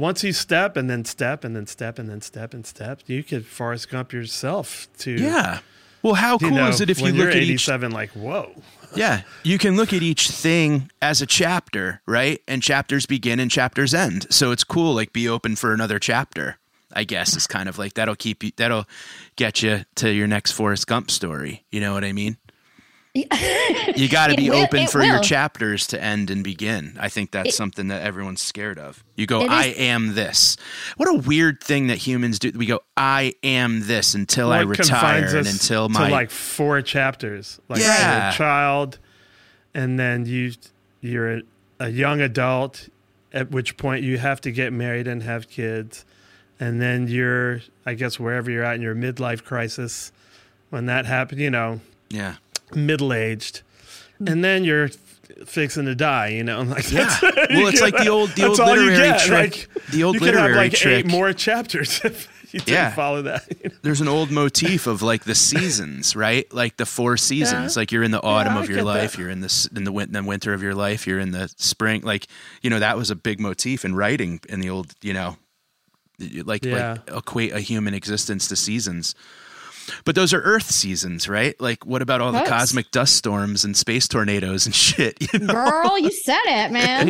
once you step and then step and then step and then step and step, you could Forrest Gump yourself to. Yeah. Well, how cool is it if you look at 87, like, whoa. Yeah. You can look at each thing as a chapter, right? And chapters begin and chapters end. So it's cool. Like, be open for another chapter, I guess, is kind of like, that'll get you to your next Forrest Gump story. You know what I mean? You got to be open for your chapters to end and begin. I think that's something that everyone's scared of. You go, I am this. What a weird thing that humans do. We go, I am this until I retire and until my to like 4 chapters. Like you're a child, and then you're a young adult, at which point you have to get married and have kids, and then you're, I guess, wherever you're at in your midlife crisis, when that happened, yeah. Middle-aged, and then you're fixing to die, like well, it's like the old literary trick. The old literary like trick. 8 more chapters if you didn't follow that. There's an old motif of like the seasons, right? Like the 4 seasons. Like you're in the autumn of your life, you're in the winter of your life, you're in the spring. Like that was a big motif in writing in the old like equate a human existence to seasons. But those are Earth seasons, right? Like, what about all the cosmic dust storms and space tornadoes and shit? Girl, you said it, man.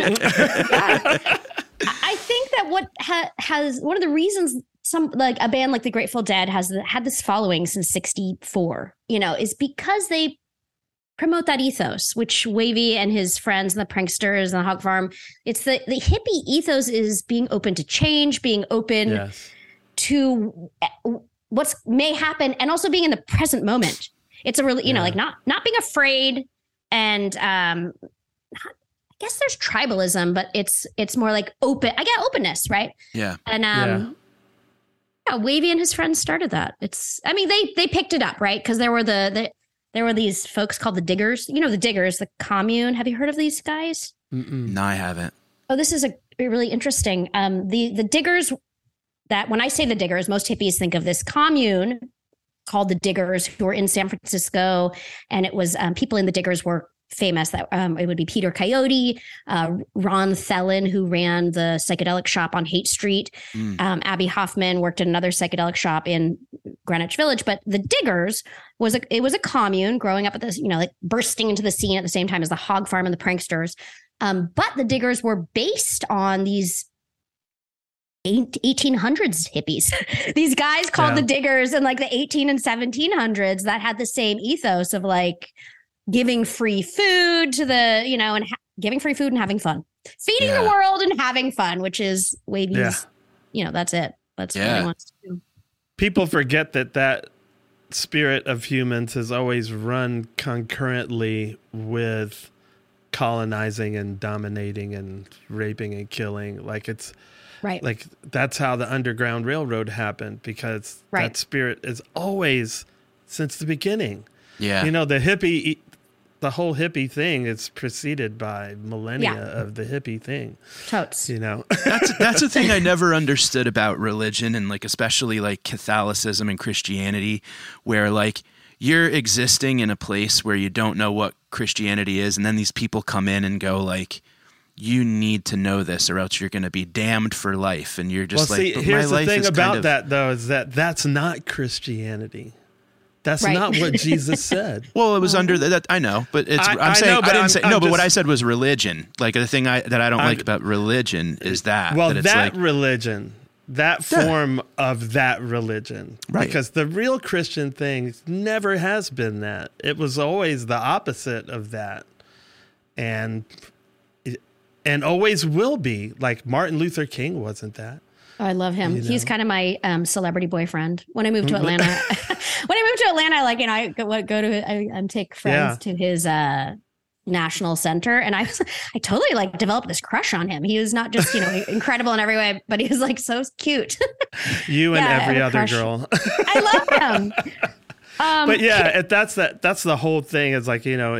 I think that what has one of the reasons a band like the Grateful Dead had this following since '64, is because they promote that ethos, which Wavy and his friends and the pranksters and the Hog Farm. It's the hippie ethos is being open to change, being open to what may happen, and also being in the present moment. It's a really, like not being afraid, and I guess there's tribalism, but it's more like open. I get openness, right? Yeah. And Wavy and his friends started that. They picked it up, right? Because there were these folks called the Diggers. The Diggers, the commune. Have you heard of these guys? No, I haven't. Oh, this is a really interesting. The Diggers. That when I say the Diggers, most hippies think of this commune called the Diggers, who were in San Francisco, and it was people in the Diggers were famous. That it would be Peter Coyote, Ron Thelen, who ran the psychedelic shop on Haight Street. Abby Hoffman worked at another psychedelic shop in Greenwich Village. But the Diggers was a commune growing up at this, like bursting into the scene at the same time as the Hog Farm and the pranksters. But the Diggers were based on these 1800s hippies, these guys called the Diggers in like the 18 and 1700s that had the same ethos of like giving free food to the, and giving free food and having fun, feeding the world and having fun, which is Wavy's, that's it. That's what he wants to do. People forget that spirit of humans has always run concurrently with colonizing and dominating and raping and killing. Like it's, right. Like that's how the Underground Railroad happened, because that spirit is always since the beginning. Yeah. The whole hippie thing is preceded by millennia of the hippie thing. Totes. That's the thing I never understood about religion, and like especially like Catholicism and Christianity, where like you're existing in a place where you don't know what Christianity is, and then these people come in and go like, you need to know this or else you're going to be damned for life. And you're just here's the thing about that though, is that's not Christianity. That's not what Jesus said. Well, it was under that. I know, but but what I said was religion. Like the thing that I don't like about religion is that. Well, that religion, that form of that religion, right? Because the real Christian thing never has been that. It was always the opposite of that, and always will be. Like Martin Luther King wasn't that. Oh, I love him. He's kind of my celebrity boyfriend. When I moved to Atlanta, I go to take friends to his national center, and I totally developed this crush on him. He was not just incredible in every way, but he was so cute. You and every other girl. I love him. But that's the whole thing. Is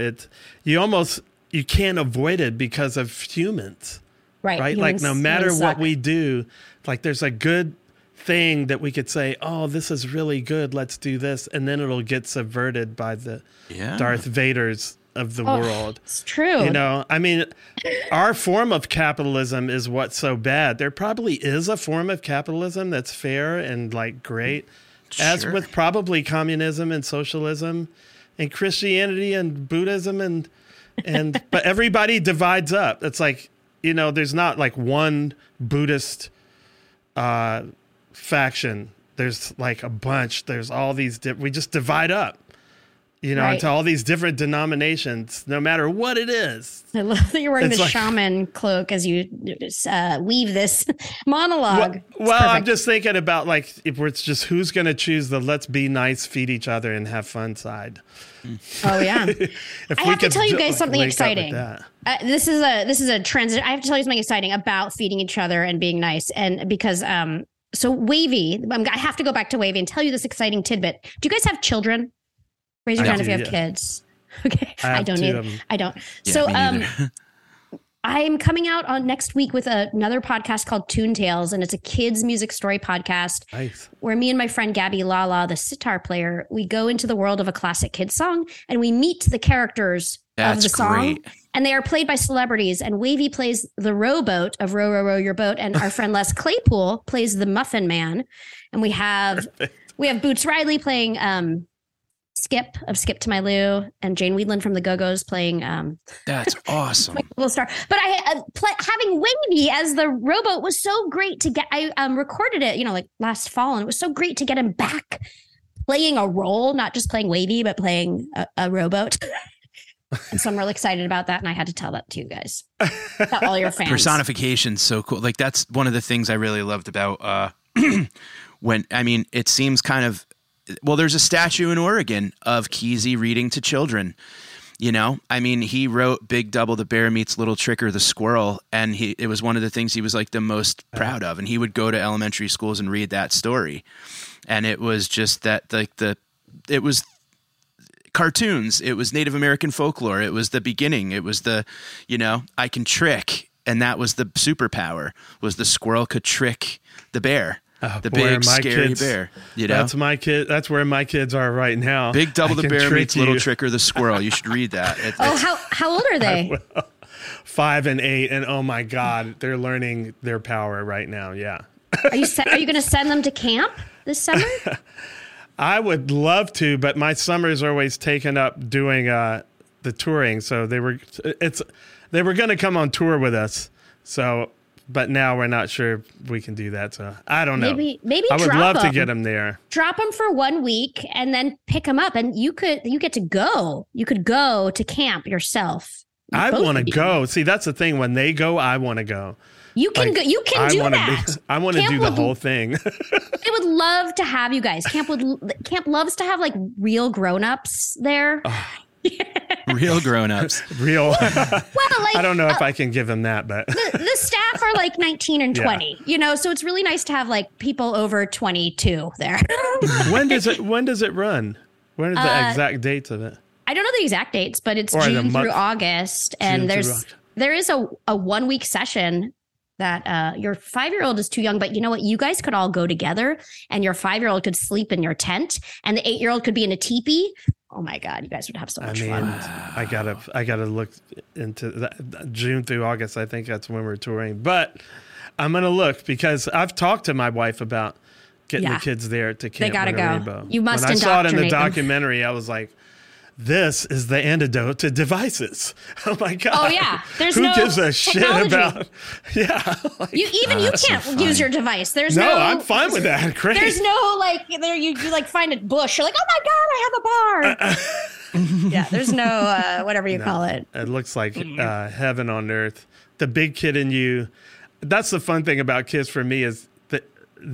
you can't avoid it because of humans. Right. Like no matter what we do, like there's a good thing that we could say, oh, this is really good, let's do this. And then it'll get subverted by the Darth Vaders of the world. It's true. You know, I mean, our form of capitalism is what's so bad. There probably is a form of capitalism that's fair and like great, as with probably communism and socialism and Christianity and Buddhism and but everybody divides up. It's like, you know, there's not like one Buddhist faction. There's like a bunch. There's all these. We just divide up, you know, into all these different denominations, no matter what it is. I love that you're wearing the shaman cloak as you weave this monologue. Well, I'm just thinking about like if it's just who's going to choose the let's be nice, feed each other, and have fun side. Oh yeah. I have to tell you guys something exciting. This is a transition. I have to tell you something exciting about feeding each other and being nice, and because so Wavy, I have to go back to Wavy and tell you this exciting tidbit. Do you guys have children? Raise your hand if you have kids. Okay, I don't either. I don't. Yeah, so I'm coming out on next week with another podcast called Toon Tales, and it's a kids music story podcast. Nice. Where me and my friend Gabby Lala, the sitar player, we go into the world of a classic kids song and we meet the characters of the song. Great. And they are played by celebrities. And Wavy plays the rowboat of Row, Row, Row Your Boat. And our friend Les Claypool plays the Muffin Man. And we have Boots Riley playing Skip of Skip to My Lou, and Jane Weedland from the Go-Go's playing. That's awesome. Little Star. But having Wavy as the rowboat was so great to get. I recorded it, you know, like last fall, and it was so great to get him back playing a role, not just playing Wavy, but playing a rowboat. And so I'm really excited about that, and I had to tell that to you guys. About all your fans. Personification's so cool. Like that's one of the things I really loved about it seems kind of. Well, there's a statue in Oregon of Kesey reading to children. You know, I mean, he wrote Big Double the Bear Meets Little Tricker the Squirrel, and it was one of the things he was like the most proud of. And he would go to elementary schools and read that story. And it was just that like it was cartoons. It was Native American folklore. It was the beginning. It was the, you know, I can trick. And that was the superpower, was the squirrel could trick the bear. Big scary bear, you know. That's my kid. That's where my kids are right now. Big Double the Bear Meets Little Tricker the Squirrel. You should read that. How old are they? 5 and 8, and oh my God, they're learning their power right now. Yeah. Are you going to send them to camp this summer? I would love to, but my summers are always taken up doing the touring. So they were going to come on tour with us. So. But now we're not sure if we can do that. So I don't know. Maybe I would love to get them there. Drop them for 1 week and then pick them up. And you get to go. You could go to camp yourself. I want to go. See, that's the thing. When they go, I want to go. You can go. You can do that. I want to do the whole thing. I would love to have you guys. Camp loves to have like real grown-ups there. Real grown-ups. Well, like, I don't know if I can give them that, but the staff are like 19 and 20, you know, so it's really nice to have like people over 22 there. When does it run? When are the exact dates of it? I don't know the exact dates, but it's June through August, and there is a 1 week session that your 5-year-old is too young, but you know what? You guys could all go together, and your 5-year-old could sleep in your tent, and the 8-year-old could be in a teepee. Oh my God, you guys would have so much fun. I gotta look into that. June through August. I think that's when we're touring, but I'm gonna look because I've talked to my wife about getting the kids there to Camp They gotta go. Rainbow. You must. When I saw it in the documentary, I was like, "This is the antidote to devices." Oh my God! Oh yeah, who gives a shit about? Yeah, like, you can't use your device. There's no. I'm fine with that. Great. There's no like there. You like find a bush. You're like, oh my God, I have a bar. Yeah, there's no whatever you call it. It looks like heaven on earth. The big kid in you. That's the fun thing about kids for me is that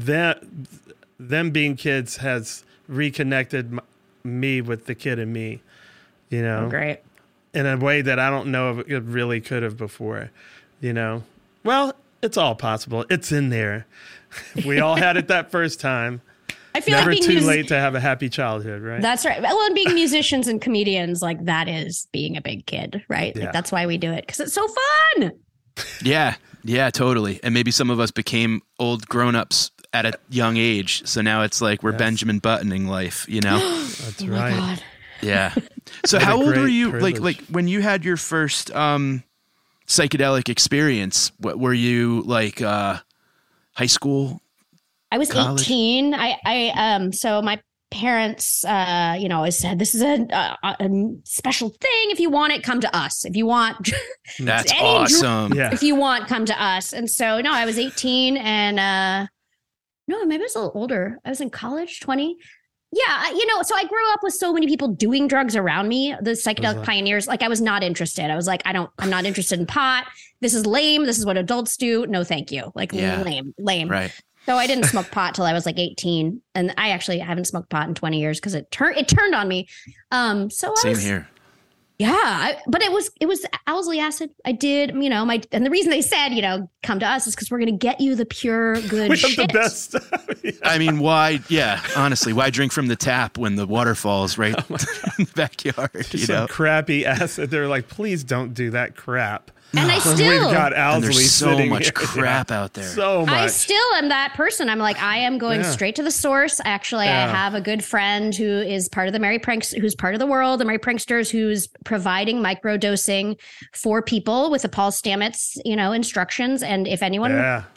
them being kids has reconnected me with the kid in me. You know, great. In a way that I don't know if it really could have before, you know. Well, it's all possible. It's in there. We all had it that first time. I feel never like too late to have a happy childhood, right? That's right. Well, and being musicians and comedians, like that is being a big kid, right? Yeah. Like, that's why we do it because it's so fun. Yeah, totally. And maybe some of us became old grown-ups at a young age, so now it's like we're Benjamin Buttoning life, you know. That's right. God. Yeah. So how old were you? Like when you had your first psychedelic experience? What were you like? High school? I was college? 18. So my parents, always said, this is a special thing. If you want it, come to us. If you want, that's awesome. If you want, come to us. And so, no, I was 18 and, no, maybe I was a little older. I was in college, 20. Yeah. So I grew up with so many people doing drugs around me, the psychedelic pioneers. Like I was not interested. I was like, I'm not interested in pot. This is lame. This is what adults do. No, thank you. Like lame. Right. So I didn't smoke pot till I was like 18. And I actually haven't smoked pot in 20 years because it turned on me. Same here. Yeah, but it was Owsley acid. I did, and the reason they said, come to us is because we're going to get you the pure good shit. The best. I mean, why? Yeah, honestly, why drink from the tap when the waterfall's right in the backyard? Some crappy acid. They're like, please don't do that crap. And I still we've got Owsley there's so much here. crap out there. So much. I still am that person. I'm like, I am going straight to the source. Actually, I have a good friend who is part of the Merry Pranks, who's part of the world, the Merry Pranksters, who's providing microdosing for people with the Paul Stamets, instructions. And if anyone,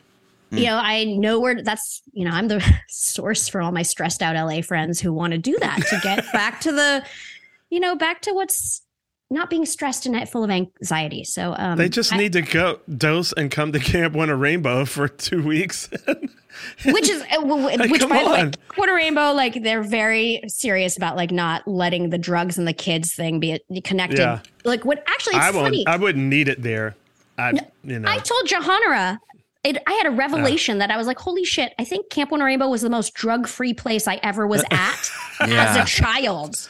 I know where that's, I'm the source for all my stressed out LA friends who want to do that to get back to the, back to what's not being stressed and full of anxiety. So they just need to go dose and come to Camp Winter Rainbow for 2 weeks. Which by the way, Winter Rainbow, like they're very serious about like not letting the drugs and the kids thing be connected. Yeah. Like what actually it's funny. I wouldn't need it there. I told Jahanara, I had a revelation that I was like, holy shit, I think Camp Winter Rainbow was the most drug-free place I ever was at as a child.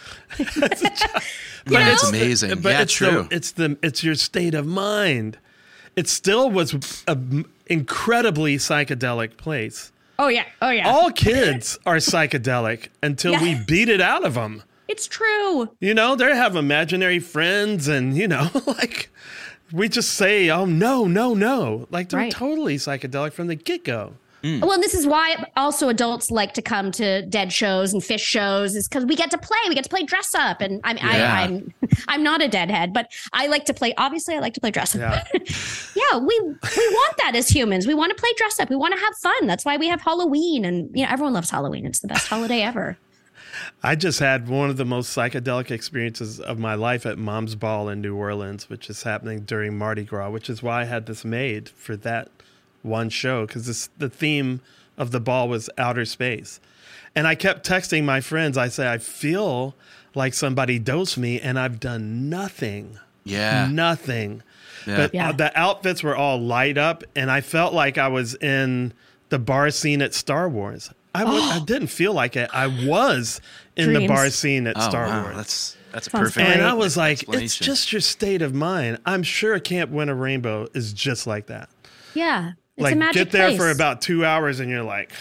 But it's amazing. But it's true. It's your state of mind. It still was an incredibly psychedelic place. Oh yeah. All kids are psychedelic until we beat it out of them. It's true. They have imaginary friends, and like we just say, "Oh no," like they're totally psychedelic from the get-go. Well, and this is why also adults like to come to dead shows and fish shows is because we get to play dress up. And I'm not a deadhead, but I like to play. Obviously, I like to play dress up. Yeah, we want that as humans. We want to play dress up. We want to have fun. That's why we have Halloween, and everyone loves Halloween. It's the best holiday ever. I just had one of the most psychedelic experiences of my life at Mom's Ball in New Orleans, which is happening during Mardi Gras, which is why I had this made for that one show, because the theme of the ball was outer space. And I kept texting my friends. I say, I feel like somebody dosed me and I've done nothing. Yeah. Nothing. Yeah. But the outfits were all light up, and I felt like I was in the bar scene at Star Wars. I didn't feel like it. I was in the bar scene at Star Wars. That's a perfect. And I was like, it's just your state of mind. I'm sure Camp Winter Rainbow is just like that. Yeah. It's like a magic get there place. for about 2 hours and you're like,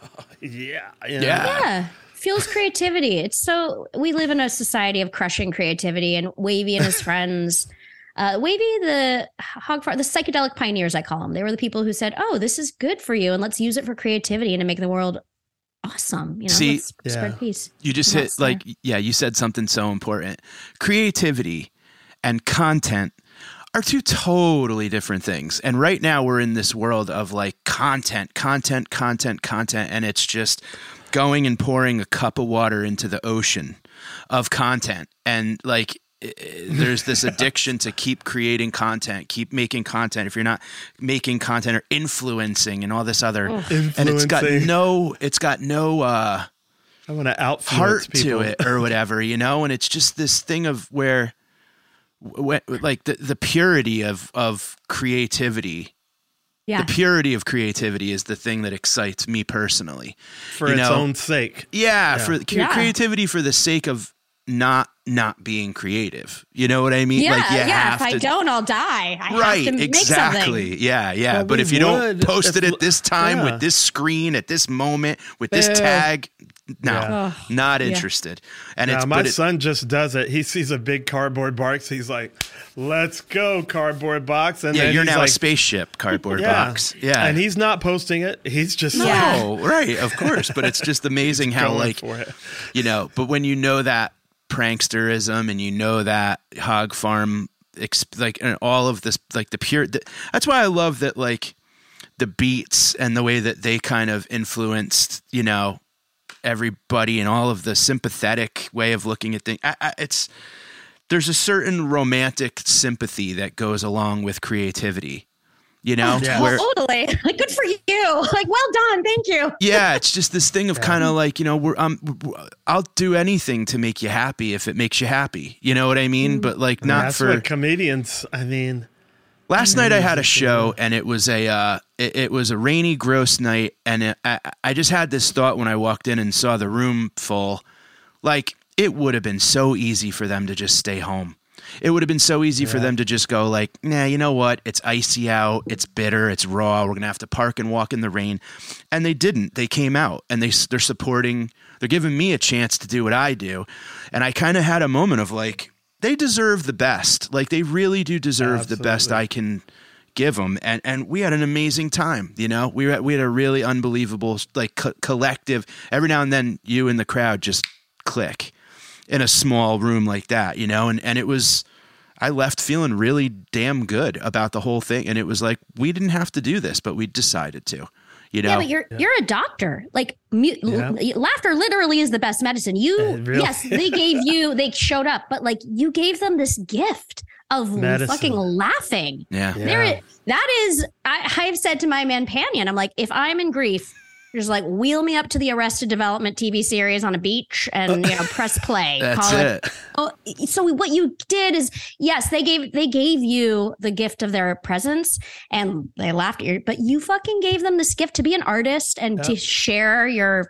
yeah. Fuels creativity. It's so we live in a society of crushing creativity, and Wavy and his friends, Wavy, the psychedelic pioneers, I call them. They were the people who said, "Oh, this is good for you, and let's use it for creativity and to make the world awesome." See, let's spread peace. You just hit you said something so important. Creativity and content are two totally different things. And right now we're in this world of like content, and it's just going and pouring a cup of water into the ocean of content. And like, there's this addiction to keep creating content, keep making content. If you're not making content or influencing and all this other, and it's got no, I want to out heart people. To it or whatever, and it's just this thing of where like the purity of creativity. Yeah. The purity of creativity is the thing that excites me personally. For its own sake. Yeah, for creativity for the sake of not being creative. You know what I mean? Yeah, like if I don't, I'll die. I have to make something. Yeah. Well, but if you don't post it at this time with this screen at this moment with this tag, not interested. And my son just does it. He sees a big cardboard box. He's like, "Let's go, cardboard box!" And then you're he's now like, a spaceship cardboard box. Yeah, and he's not posting it. He's just right, of course. But it's just amazing how like but when you know that pranksterism, and you know that Hog Farm, like, and all of this, like the pure. That's why I love that, like the beats and the way that they kind of influenced, you know, everybody, and all of the sympathetic way of looking at things. There's a certain romantic sympathy that goes along with creativity. You know, totally. Like, good for you. Like, well done. Thank you. Yeah. It's just this thing of kind of like, you know, I'll do anything to make you happy if it makes you happy. You know what I mean? But like, not that's for what comedians. I mean, last night I had a show, and it was a rainy, gross night. And I just had this thought when I walked in and saw the room full, like it would have been so easy for them to just stay home. It would have been so easy for them to just go like, nah, you know what? It's icy out. It's bitter. It's raw. We're going to have to park and walk in the rain. And they didn't. They came out, and they're supporting. They're giving me a chance to do what I do. And I kind of had a moment of like, they deserve the best. Like, they really do deserve the best I can give them. And we had an amazing time. You know, we had a really unbelievable, like, collective. Every now and then you and the crowd just click in a small room like that, you know, and it was, I left feeling really damn good about the whole thing. And it was like, we didn't have to do this, but we decided to, you know. Yeah, but you're a doctor. Like, laughter literally is the best medicine. Really? Yes, they showed up, but like, you gave them this gift of medicine. Fucking laughing. Yeah. That is, I've said to my companion, I'm like, if I'm in grief, just like wheel me up to the Arrested Development TV series on a beach and, you know, press play. That's it. Oh, so what you did is, yes, they gave you the gift of their presence, and they laughed at you, but you fucking gave them this gift to be an artist and to share your,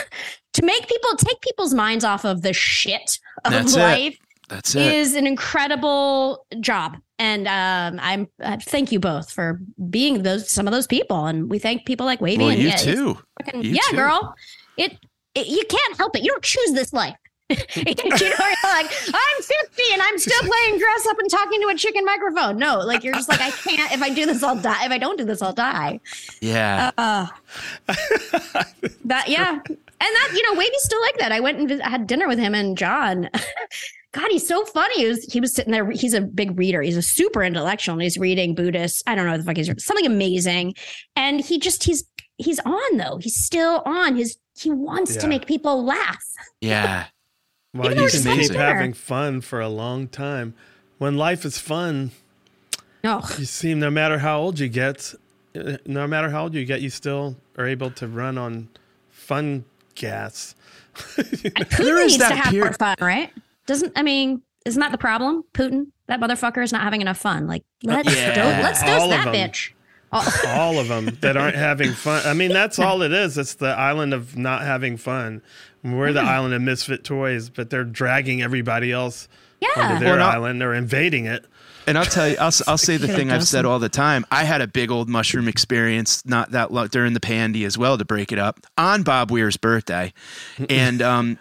to make people take people's minds off of the shit of life. That's it. Is an incredible job. And I thank you both for being some of those people. And we thank people like Wavy. Well, and you too. You too. Girl. It you can't help it. You don't choose this life. You know, you're like, I'm 50 and I'm still playing dress up and talking to a chicken microphone. No, like, you're just like, I can't. If I do this, I'll die. If I don't do this, I'll die. Yeah. And that, you know, Wavy's still like that. I went and had dinner with him and John. God, he's so funny. He was sitting there. He's a big reader. He's a super intellectual, and he's reading Buddhist. I don't know what the fuck he's reading. Something amazing. And he's on though. He's still on. He wants to make people laugh. Yeah. Well, you can keep having fun for a long time. When life is fun, you seem, no matter how old you get, you still are able to run on fun gas. Putin needs to have more fun, right? Isn't that the problem? Putin, that motherfucker is not having enough fun. Like, let's dose that bitch. All of them that aren't having fun. I mean, that's all it is. It's the island of not having fun. We're the island of misfit toys, but they're dragging everybody else onto their island. They're invading it. And I'll tell you, I'll say the thing I've said all the time. I had a big old mushroom experience not that long during the Pandy as well, to break it up, on Bob Weir's birthday. And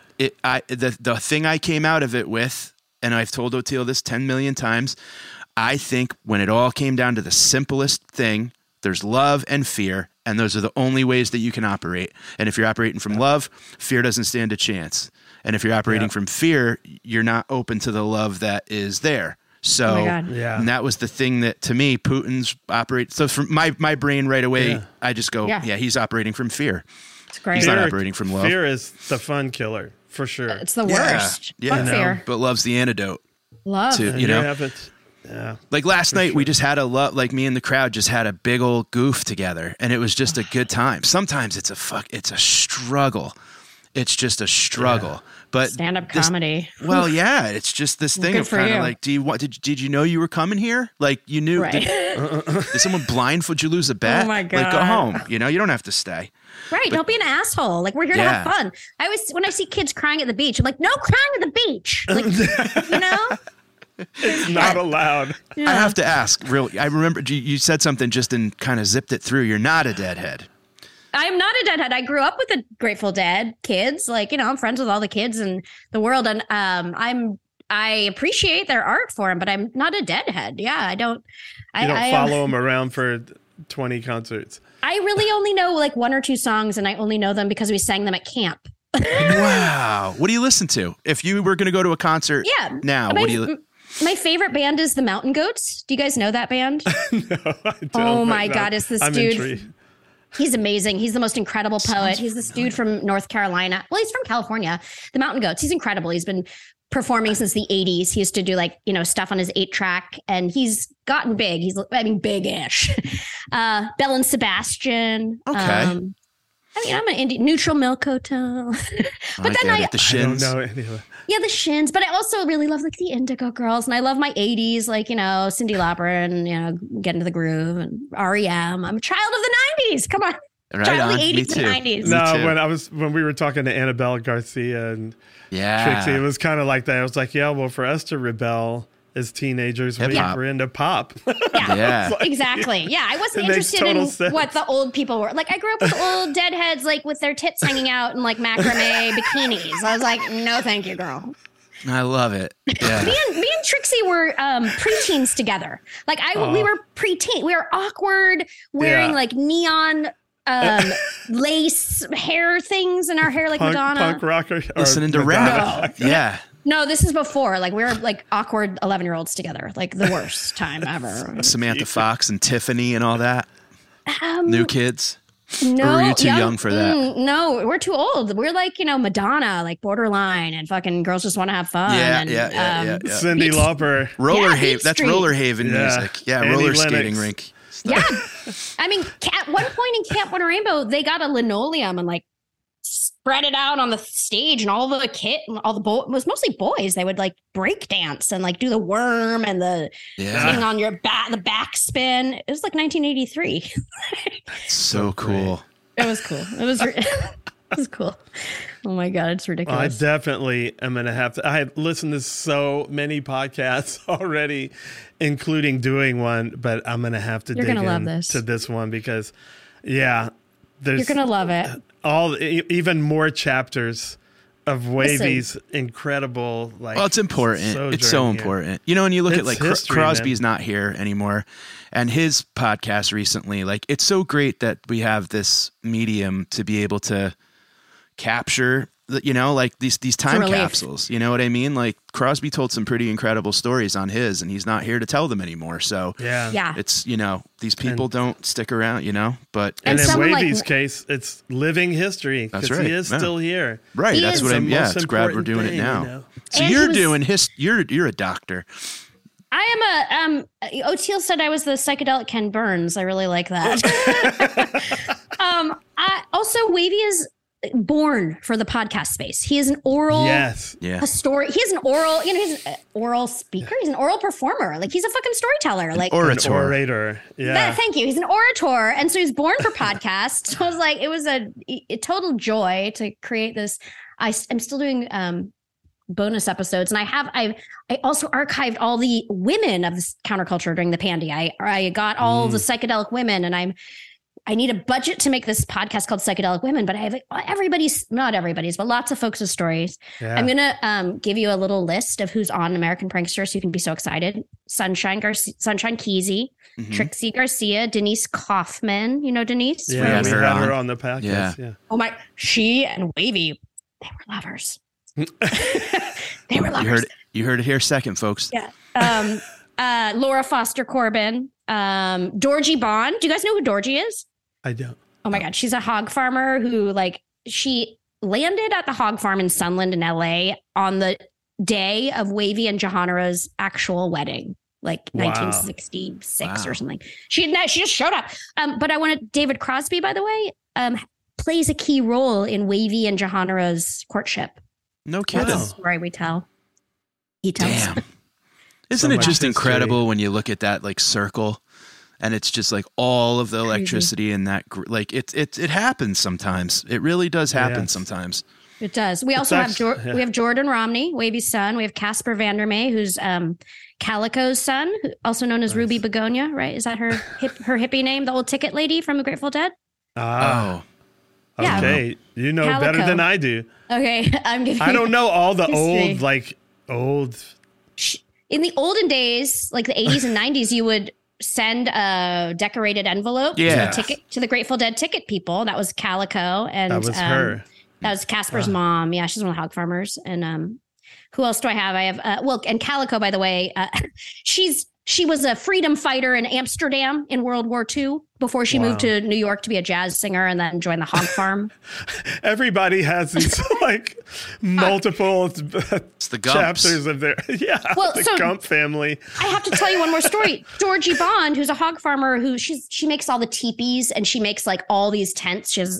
the thing I came out of it with, and I've told Oteil this 10 million times, I think when it all came down to the simplest thing, there's love and fear, and those are the only ways that you can operate. And if you're operating from love, fear doesn't stand a chance. And if you're operating from fear, you're not open to the love that is there. So, and that was the thing that, to me, Putin's operate. So from my brain right away, I just go, he's operating from fear. It's great. He's not operating from love. Fear is the fun killer, for sure. It's the worst. Yeah, fear. But love's the antidote. Love. You know? Like last night, we just had like me and the crowd just had a big old goof together, and it was just a good time. Sometimes it's a struggle. It's just a struggle. But stand-up comedy. Well, it's just this thing of kind of like, did you know you were coming here? Like, you knew, right. Did someone blindfold you, lose a bet? Oh my God. Like, go home. You know, you don't have to stay. Right. Don't be an asshole. Like, we're here to have fun. When I see kids crying at the beach, I'm like, no crying at the beach. Like, you know? It's not allowed. I have to ask, really. I remember you said something just and kind of zipped it through. You're not a deadhead. I'm not a deadhead. I grew up with the Grateful Dead kids. Like, you know, I'm friends with all the kids in the world, and I appreciate their art form, but I'm not a deadhead. Yeah, I don't. You don't follow them around for 20 concerts. I really only know like one or two songs, and I only know them because we sang them at camp. Wow. What do you listen to? If you were going to go to a concert now, what do you My favorite band is the Mountain Goats. Do you guys know that band? No, I don't. Oh my God, it's this I'm dude. intrigued. He's amazing. He's the most incredible poet. He's this dude from North Carolina. Well, he's from California. The Mountain Goats. He's incredible. He's been performing since the 80s. He used to do stuff on his 8-track, and he's gotten big. He's, big-ish. Belle and Sebastian. Okay. I'm an indie. Neutral Milk Hotel. But then the Shins. I don't know any of it. Yeah, the Shins. But I also really love the Indigo Girls, and I love my 80s, Cyndi Lauper and Get Into the Groove and REM. I'm a child of the 90s. Come on. Right child of on. the 80s Me and too. 90s. No, when we were talking to Annabelle Garcia and Trixie, it was kind of like that. I was like, yeah, well, for us to rebel as teenagers, we were into pop. Yeah. Exactly. Yeah, I wasn't interested in what the old people were. I grew up with old deadheads, with their tits hanging out in macrame bikinis. I was like, no, thank you, girl. I love it. Yeah. Me and Trixie were preteens together. We were preteen. We were awkward, wearing neon lace hair things in our hair, Madonna. Punk rocker. Listening to rap. No. Yeah. No, this is before. We were awkward 11-year-olds together. The worst time ever. Samantha Fox and Tiffany and all that. New Kids. No, or were you too young for that? No, we're too old. We're Madonna, Borderline, and fucking Girls Just Want to Have Fun. Yeah. Cyndi Lauper. That's Roller Haven music. Yeah, Annie roller Lennox. skating rink. Yeah. At one point in Camp Winter Rainbow, they got a linoleum and spread it out on the stage, and all the kit and all the it was mostly boys. They would break dance and do the worm and the thing on your back, the back spin. It was 1983. So cool. It was cool. It was cool. Oh my God, it's ridiculous. Well, I definitely am going to have to. I have listened to so many podcasts already, including doing one, but I'm going to have to dig into this one because, there's. You're going to love it. Even more chapters of Wavy's incredible. It's important. It's so important. And you look at history, Crosby's not here anymore, and his podcast recently. It's so great that we have this medium to be able to capture these time capsules. You know what I mean? Crosby told some pretty incredible stories on his, and he's not here to tell them anymore. So it's these people don't stick around. But and in Wavy's case, it's living history because he is still here. Right. That's what I'm. Yeah, it's glad we're doing it now. So and you're doing You're a doctor. I am Oteil said I was the psychedelic Ken Burns. I really like that. Wavy is born for the podcast space. He is an oral a story. He is an oral, he's an oral speaker. He's an oral performer. He's a fucking storyteller. Orator. Yeah. Thank you. He's an orator. And so he's born for podcasts. So it was a total joy to create this. I'm still doing bonus episodes, and I also archived all the women of this counterculture during the pandy. I got all the psychedelic women, and I need a budget to make this podcast called Psychedelic Women, but I have not everybody's, but lots of folks' stories. Yeah. I'm going to give you a little list of who's on American Prankster so you can be so excited. Sunshine Kesey, Trixie Garcia, Denise Kaufman. You know Denise? Yeah, we had her on the podcast. Yeah. Oh my, she and Wavy, they were lovers. They were lovers. You heard it here second, folks. Yeah. Laura Foster Corbin, Dorji Bond. Do you guys know who Dorji is? I don't. Oh my God. She's a hog farmer who she landed at the hog farm in Sunland in LA on the day of Wavy and Johannara's actual wedding, 1966 or something. She just showed up. But David Crosby, by the way, plays a key role in Wavy and Johannara's courtship. No kidding. That's the story we tell. He tells. Damn. Isn't it just incredible when you look at that circle, and it's just all of the electricity in that it happens sometimes. It really does happen sometimes. It does. We also have we have Jordan Romney, Wavy's son. We have Casper Vandermeer, who's Calico's son, also known as Ruby Begonia. Right? Is that her hippie name? The old ticket lady from The Grateful Dead. Oh. Yeah. Okay, you know Calico. Better than I do. Okay, I'm giving. I don't know all the old. In the olden days, the 80s and 90s, you would send a decorated envelope to the Grateful Dead ticket people. That was Calico, and that was her. That was Casper's mom. Yeah, she's one of the hog farmers. And who else do I have? I have and Calico, by the way, she was a freedom fighter in Amsterdam in World War II before she moved to New York to be a jazz singer and then joined the hog farm. Everybody has these like multiple chapters of their the Gump family. I have to tell you one more story. Georgie Bond, who's a hog farmer, she makes all the teepees and she makes like all these tents. She's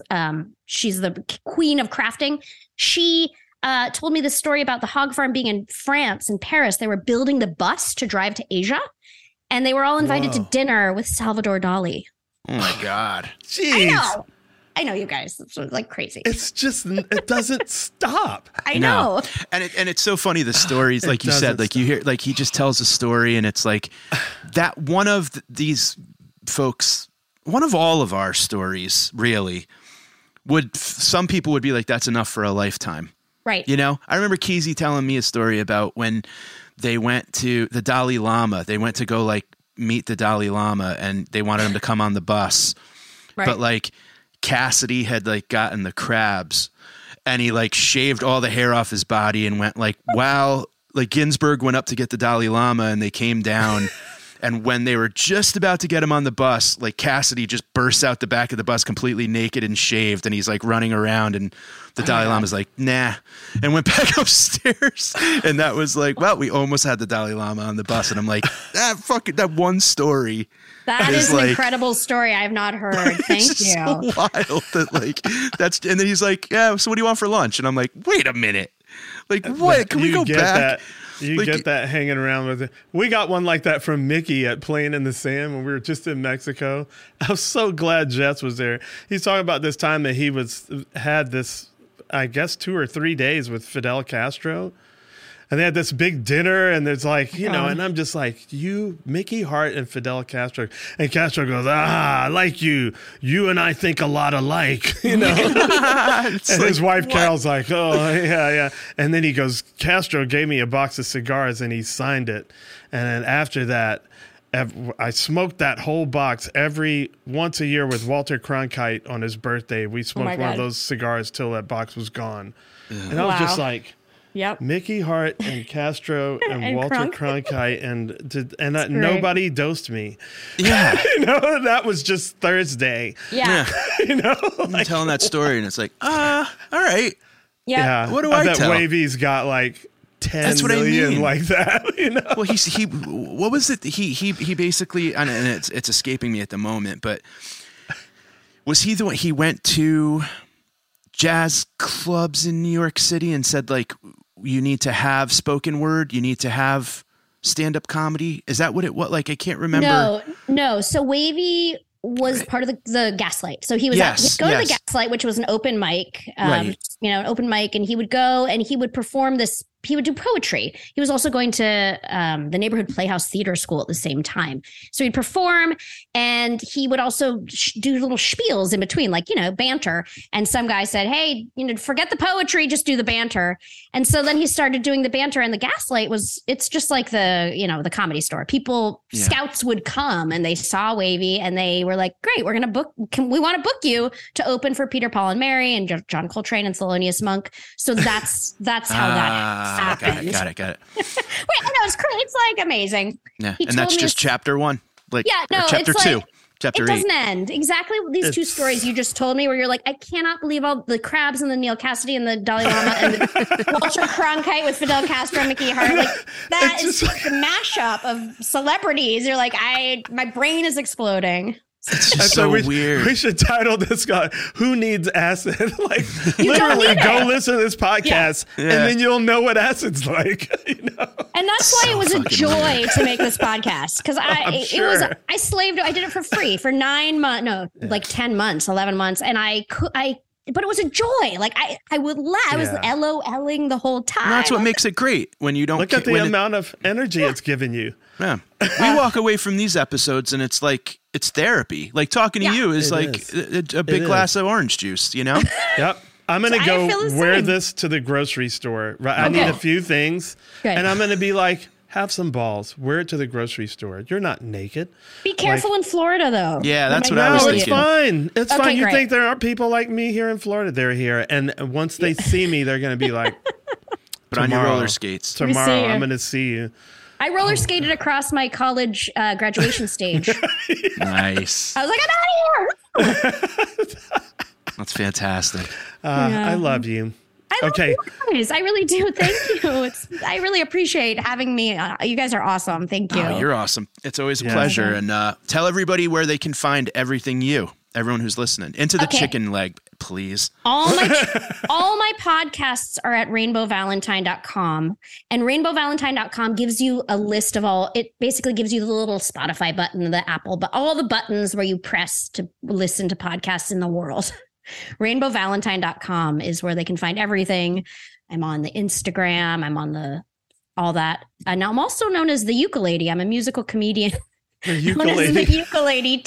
the queen of crafting. She told me this story about the hog farm being in France, in Paris. They were building the bus to drive to Asia, and they were all invited to dinner with Salvador Dali. Oh my God. Jeez. I know you guys. It's like crazy. It's just, it doesn't stop. I know. And it's so funny, the stories, like you said, like you hear, like he just tells a story and it's like that one of these folks, one of all of our stories really some people would be like, that's enough for a lifetime. Right. You know, I remember Keezy telling me a story about when they went to the Dalai Lama. They went to go like meet the Dalai Lama and they wanted him to come on the bus. Right. But like Cassidy had like gotten the crabs and he like shaved all the hair off his body and went like, wow, like Ginsburg went up to get the Dalai Lama and they came down. And when they were just about to get him on the bus, like Cassidy just bursts out the back of the bus completely naked and shaved. And he's like running around and the Dalai Lama's like, nah, and went back upstairs. And that was like, well, we almost had the Dalai Lama on the bus. And I'm like, that one story. That is an incredible story I have not heard. Thank you. So wild that like, and then he's like, yeah, so what do you want for lunch? And I'm like, wait a minute. Like, what? Can we go back? You get that hanging around with it. We got one like that from Mickey at Playing in the Sand when we were just in Mexico. I was so glad Jess was there. He's talking about this time that he had this, I guess, 2 or 3 days with Fidel Castro. And they had this big dinner, and there's like, you know, and I'm just like, you, Mickey Hart and Fidel Castro. And Castro goes, I like you. You and I think a lot alike, you know. And his wife, Carol's like, oh, yeah. And then he goes, Castro gave me a box of cigars, and he signed it. And then after that, I smoked that whole box once a year with Walter Cronkite on his birthday. We smoked one of those cigars till that box was gone. And I was just like, yep. Mickey Hart and Castro and Walter Cronkite and nobody dosed me. Yeah. You know, that was just Thursday. Yeah. You know, I'm telling that story and it's like, all right. Yeah. What do I tell? Wavy's got like 10 million like that, you know. Well, what was it? He basically, and it's escaping me at the moment, but was he the one, he went to jazz clubs in New York City and said like, you need to have spoken word, you need to have stand-up comedy? Is that what it was? Like, I can't remember. No. So Wavy was part of the Gaslight. So he was he'd go to the Gaslight, which was an open mic, an open mic, and he would go and he would perform this. He would do poetry. He was also going to the Neighborhood Playhouse Theater School at the same time. So he'd perform and he would also do little spiels in between, like, you know, banter. And some guy said, hey, you know, forget the poetry, just do the banter. And so then he started doing the banter, and the Gaslight it's just like the Comedy Store. Scouts would come and they saw Wavy and they were like, great, we're going to we want to book you to open for Peter, Paul and Mary and John Coltrane and Thelonious Monk. So that's how that happened. Got it. Wait, I know, it's crazy. It's like amazing. Yeah, and that's just chapter 1. Like, chapter it's 2. Chapter 8. It doesn't end. Exactly these two stories you just told me, where you're like, I cannot believe all the crabs and the Neil Cassidy and the Dalai Lama and the Walter Cronkite with Fidel Castro and Mickey Hart. Like, that is like the mashup of celebrities. You're like, my brain is exploding. It's just so weird. We should title this guy, Who Needs Acid? Like, literally go listen to this podcast and then you'll know what acid's like. You know? And that's why it was a joy to make this podcast. Because I did it for free for 9 months, 10 months, 11 months. And but it was a joy. Like I would laugh. I was LOLing the whole time. And that's what makes it great when you don't look at the amount of energy it's giving you. Yeah. We walk away from these episodes and it's like, it's therapy. Like talking to you is like a big glass of orange juice, you know? Yep. I'm going to go wear this to the grocery store. Right? I need a few things and I'm going to be like, have some balls. Wear it to the grocery store. You're not naked. Be careful in Florida, though. Yeah, that's what I was thinking. It's fine. It's Okay, fine. You great. think there are people like me here in Florida? They're here. And once they see me, they're going to be like, put on your roller skates. Tomorrow, see you. I'm going to see you. I roller skated across my college graduation stage. Nice. I was like, I'm out of here. That's fantastic. I love you. I love you guys. I really do. Thank you. I really appreciate having me. You guys are awesome. Thank you. Oh, you're awesome. It's always a pleasure. And tell everybody where they can find everything everyone who's listening. Into the chicken leg, please. All my podcasts are at rainbowvalentine.com, and rainbowvalentine.com gives you a list of it basically gives you the little Spotify button, the Apple, but all the buttons where you press to listen to podcasts in the world. Rainbowvalentine.com is where they can find everything. I'm on the Instagram. I'm on all that. And I'm also known as the Ukulele. I'm a musical comedian. The Ukulele. The Ukulele.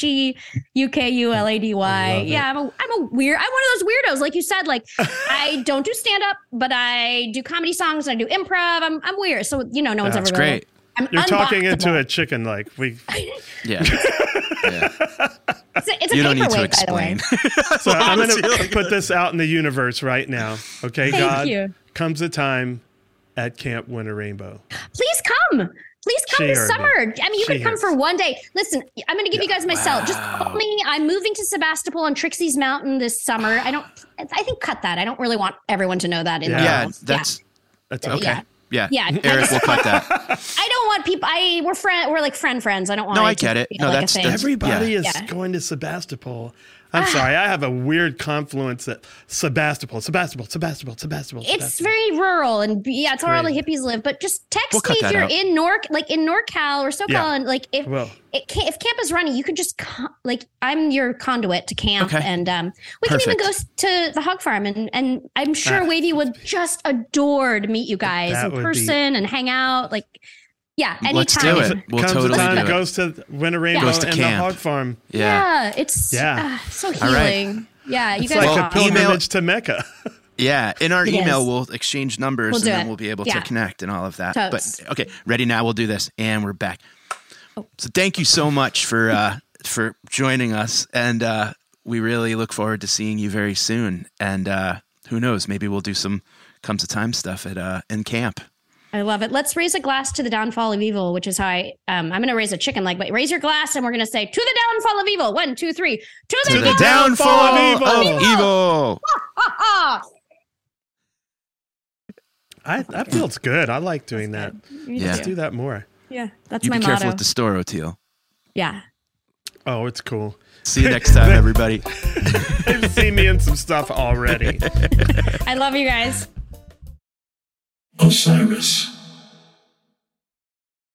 THEUKULADY. Yeah, I'm a weird. I'm one of those weirdos, like you said. Like I don't do stand up, but I do comedy songs. And I do improv. I'm weird. So no one's ever. That's great. You're talking into a chicken leg. Yeah. It's a you don't need to paperweight, explain. So I'm going to put this out in the universe right now. Okay, Thank God, you. comes a time at Camp Winter Rainbow. Please come. Please come this summer. I mean, you could come for one day. Listen, I'm going to give you guys my cell. Just call me. I'm moving to Sebastopol on Trixie's Mountain this summer. I think cut that. I don't really want everyone to know that. That's okay. Yeah. Eric will cut that. I don't want people. We're like friends. I don't want. No, I get it. No, like that's everybody is going to Sebastopol. I'm sorry, I have a weird confluence at Sebastopol. It's very rural and it's where all the hippies live. But just text me if you're in NorCal or SoCal, and like if camp is running, you could just I'm your conduit to camp, and we can even go to the hog farm, and I'm sure Wavy would just adore to meet you guys in person and hang out. Yeah, anytime. Let's do it. We'll totally do it. Goes to Winter Rainbow and the hog farm. It's so healing. Right. Yeah, you it's guys like a pilgrimage to Mecca. Yeah, in our email, we'll exchange numbers and then we'll be able to connect and all of that. Totes. But okay, ready now? We'll do this, and we're back. So thank you so much for joining us, and we really look forward to seeing you very soon. And who knows? Maybe we'll do some Comes a Time stuff at in camp. I love it. Let's raise a glass to the downfall of evil, which is how I'm going to raise a chicken leg, but raise your glass and we're going to say, to the downfall of evil. 1, 2, 3. To the downfall of evil. That feels good. I like doing that. Let's do that more. Yeah, that's you my motto. Be careful with the store, O'Teal. Yeah. Oh, it's cool. See you next time, everybody. They've seen me in some stuff already. I love you guys. Osiris.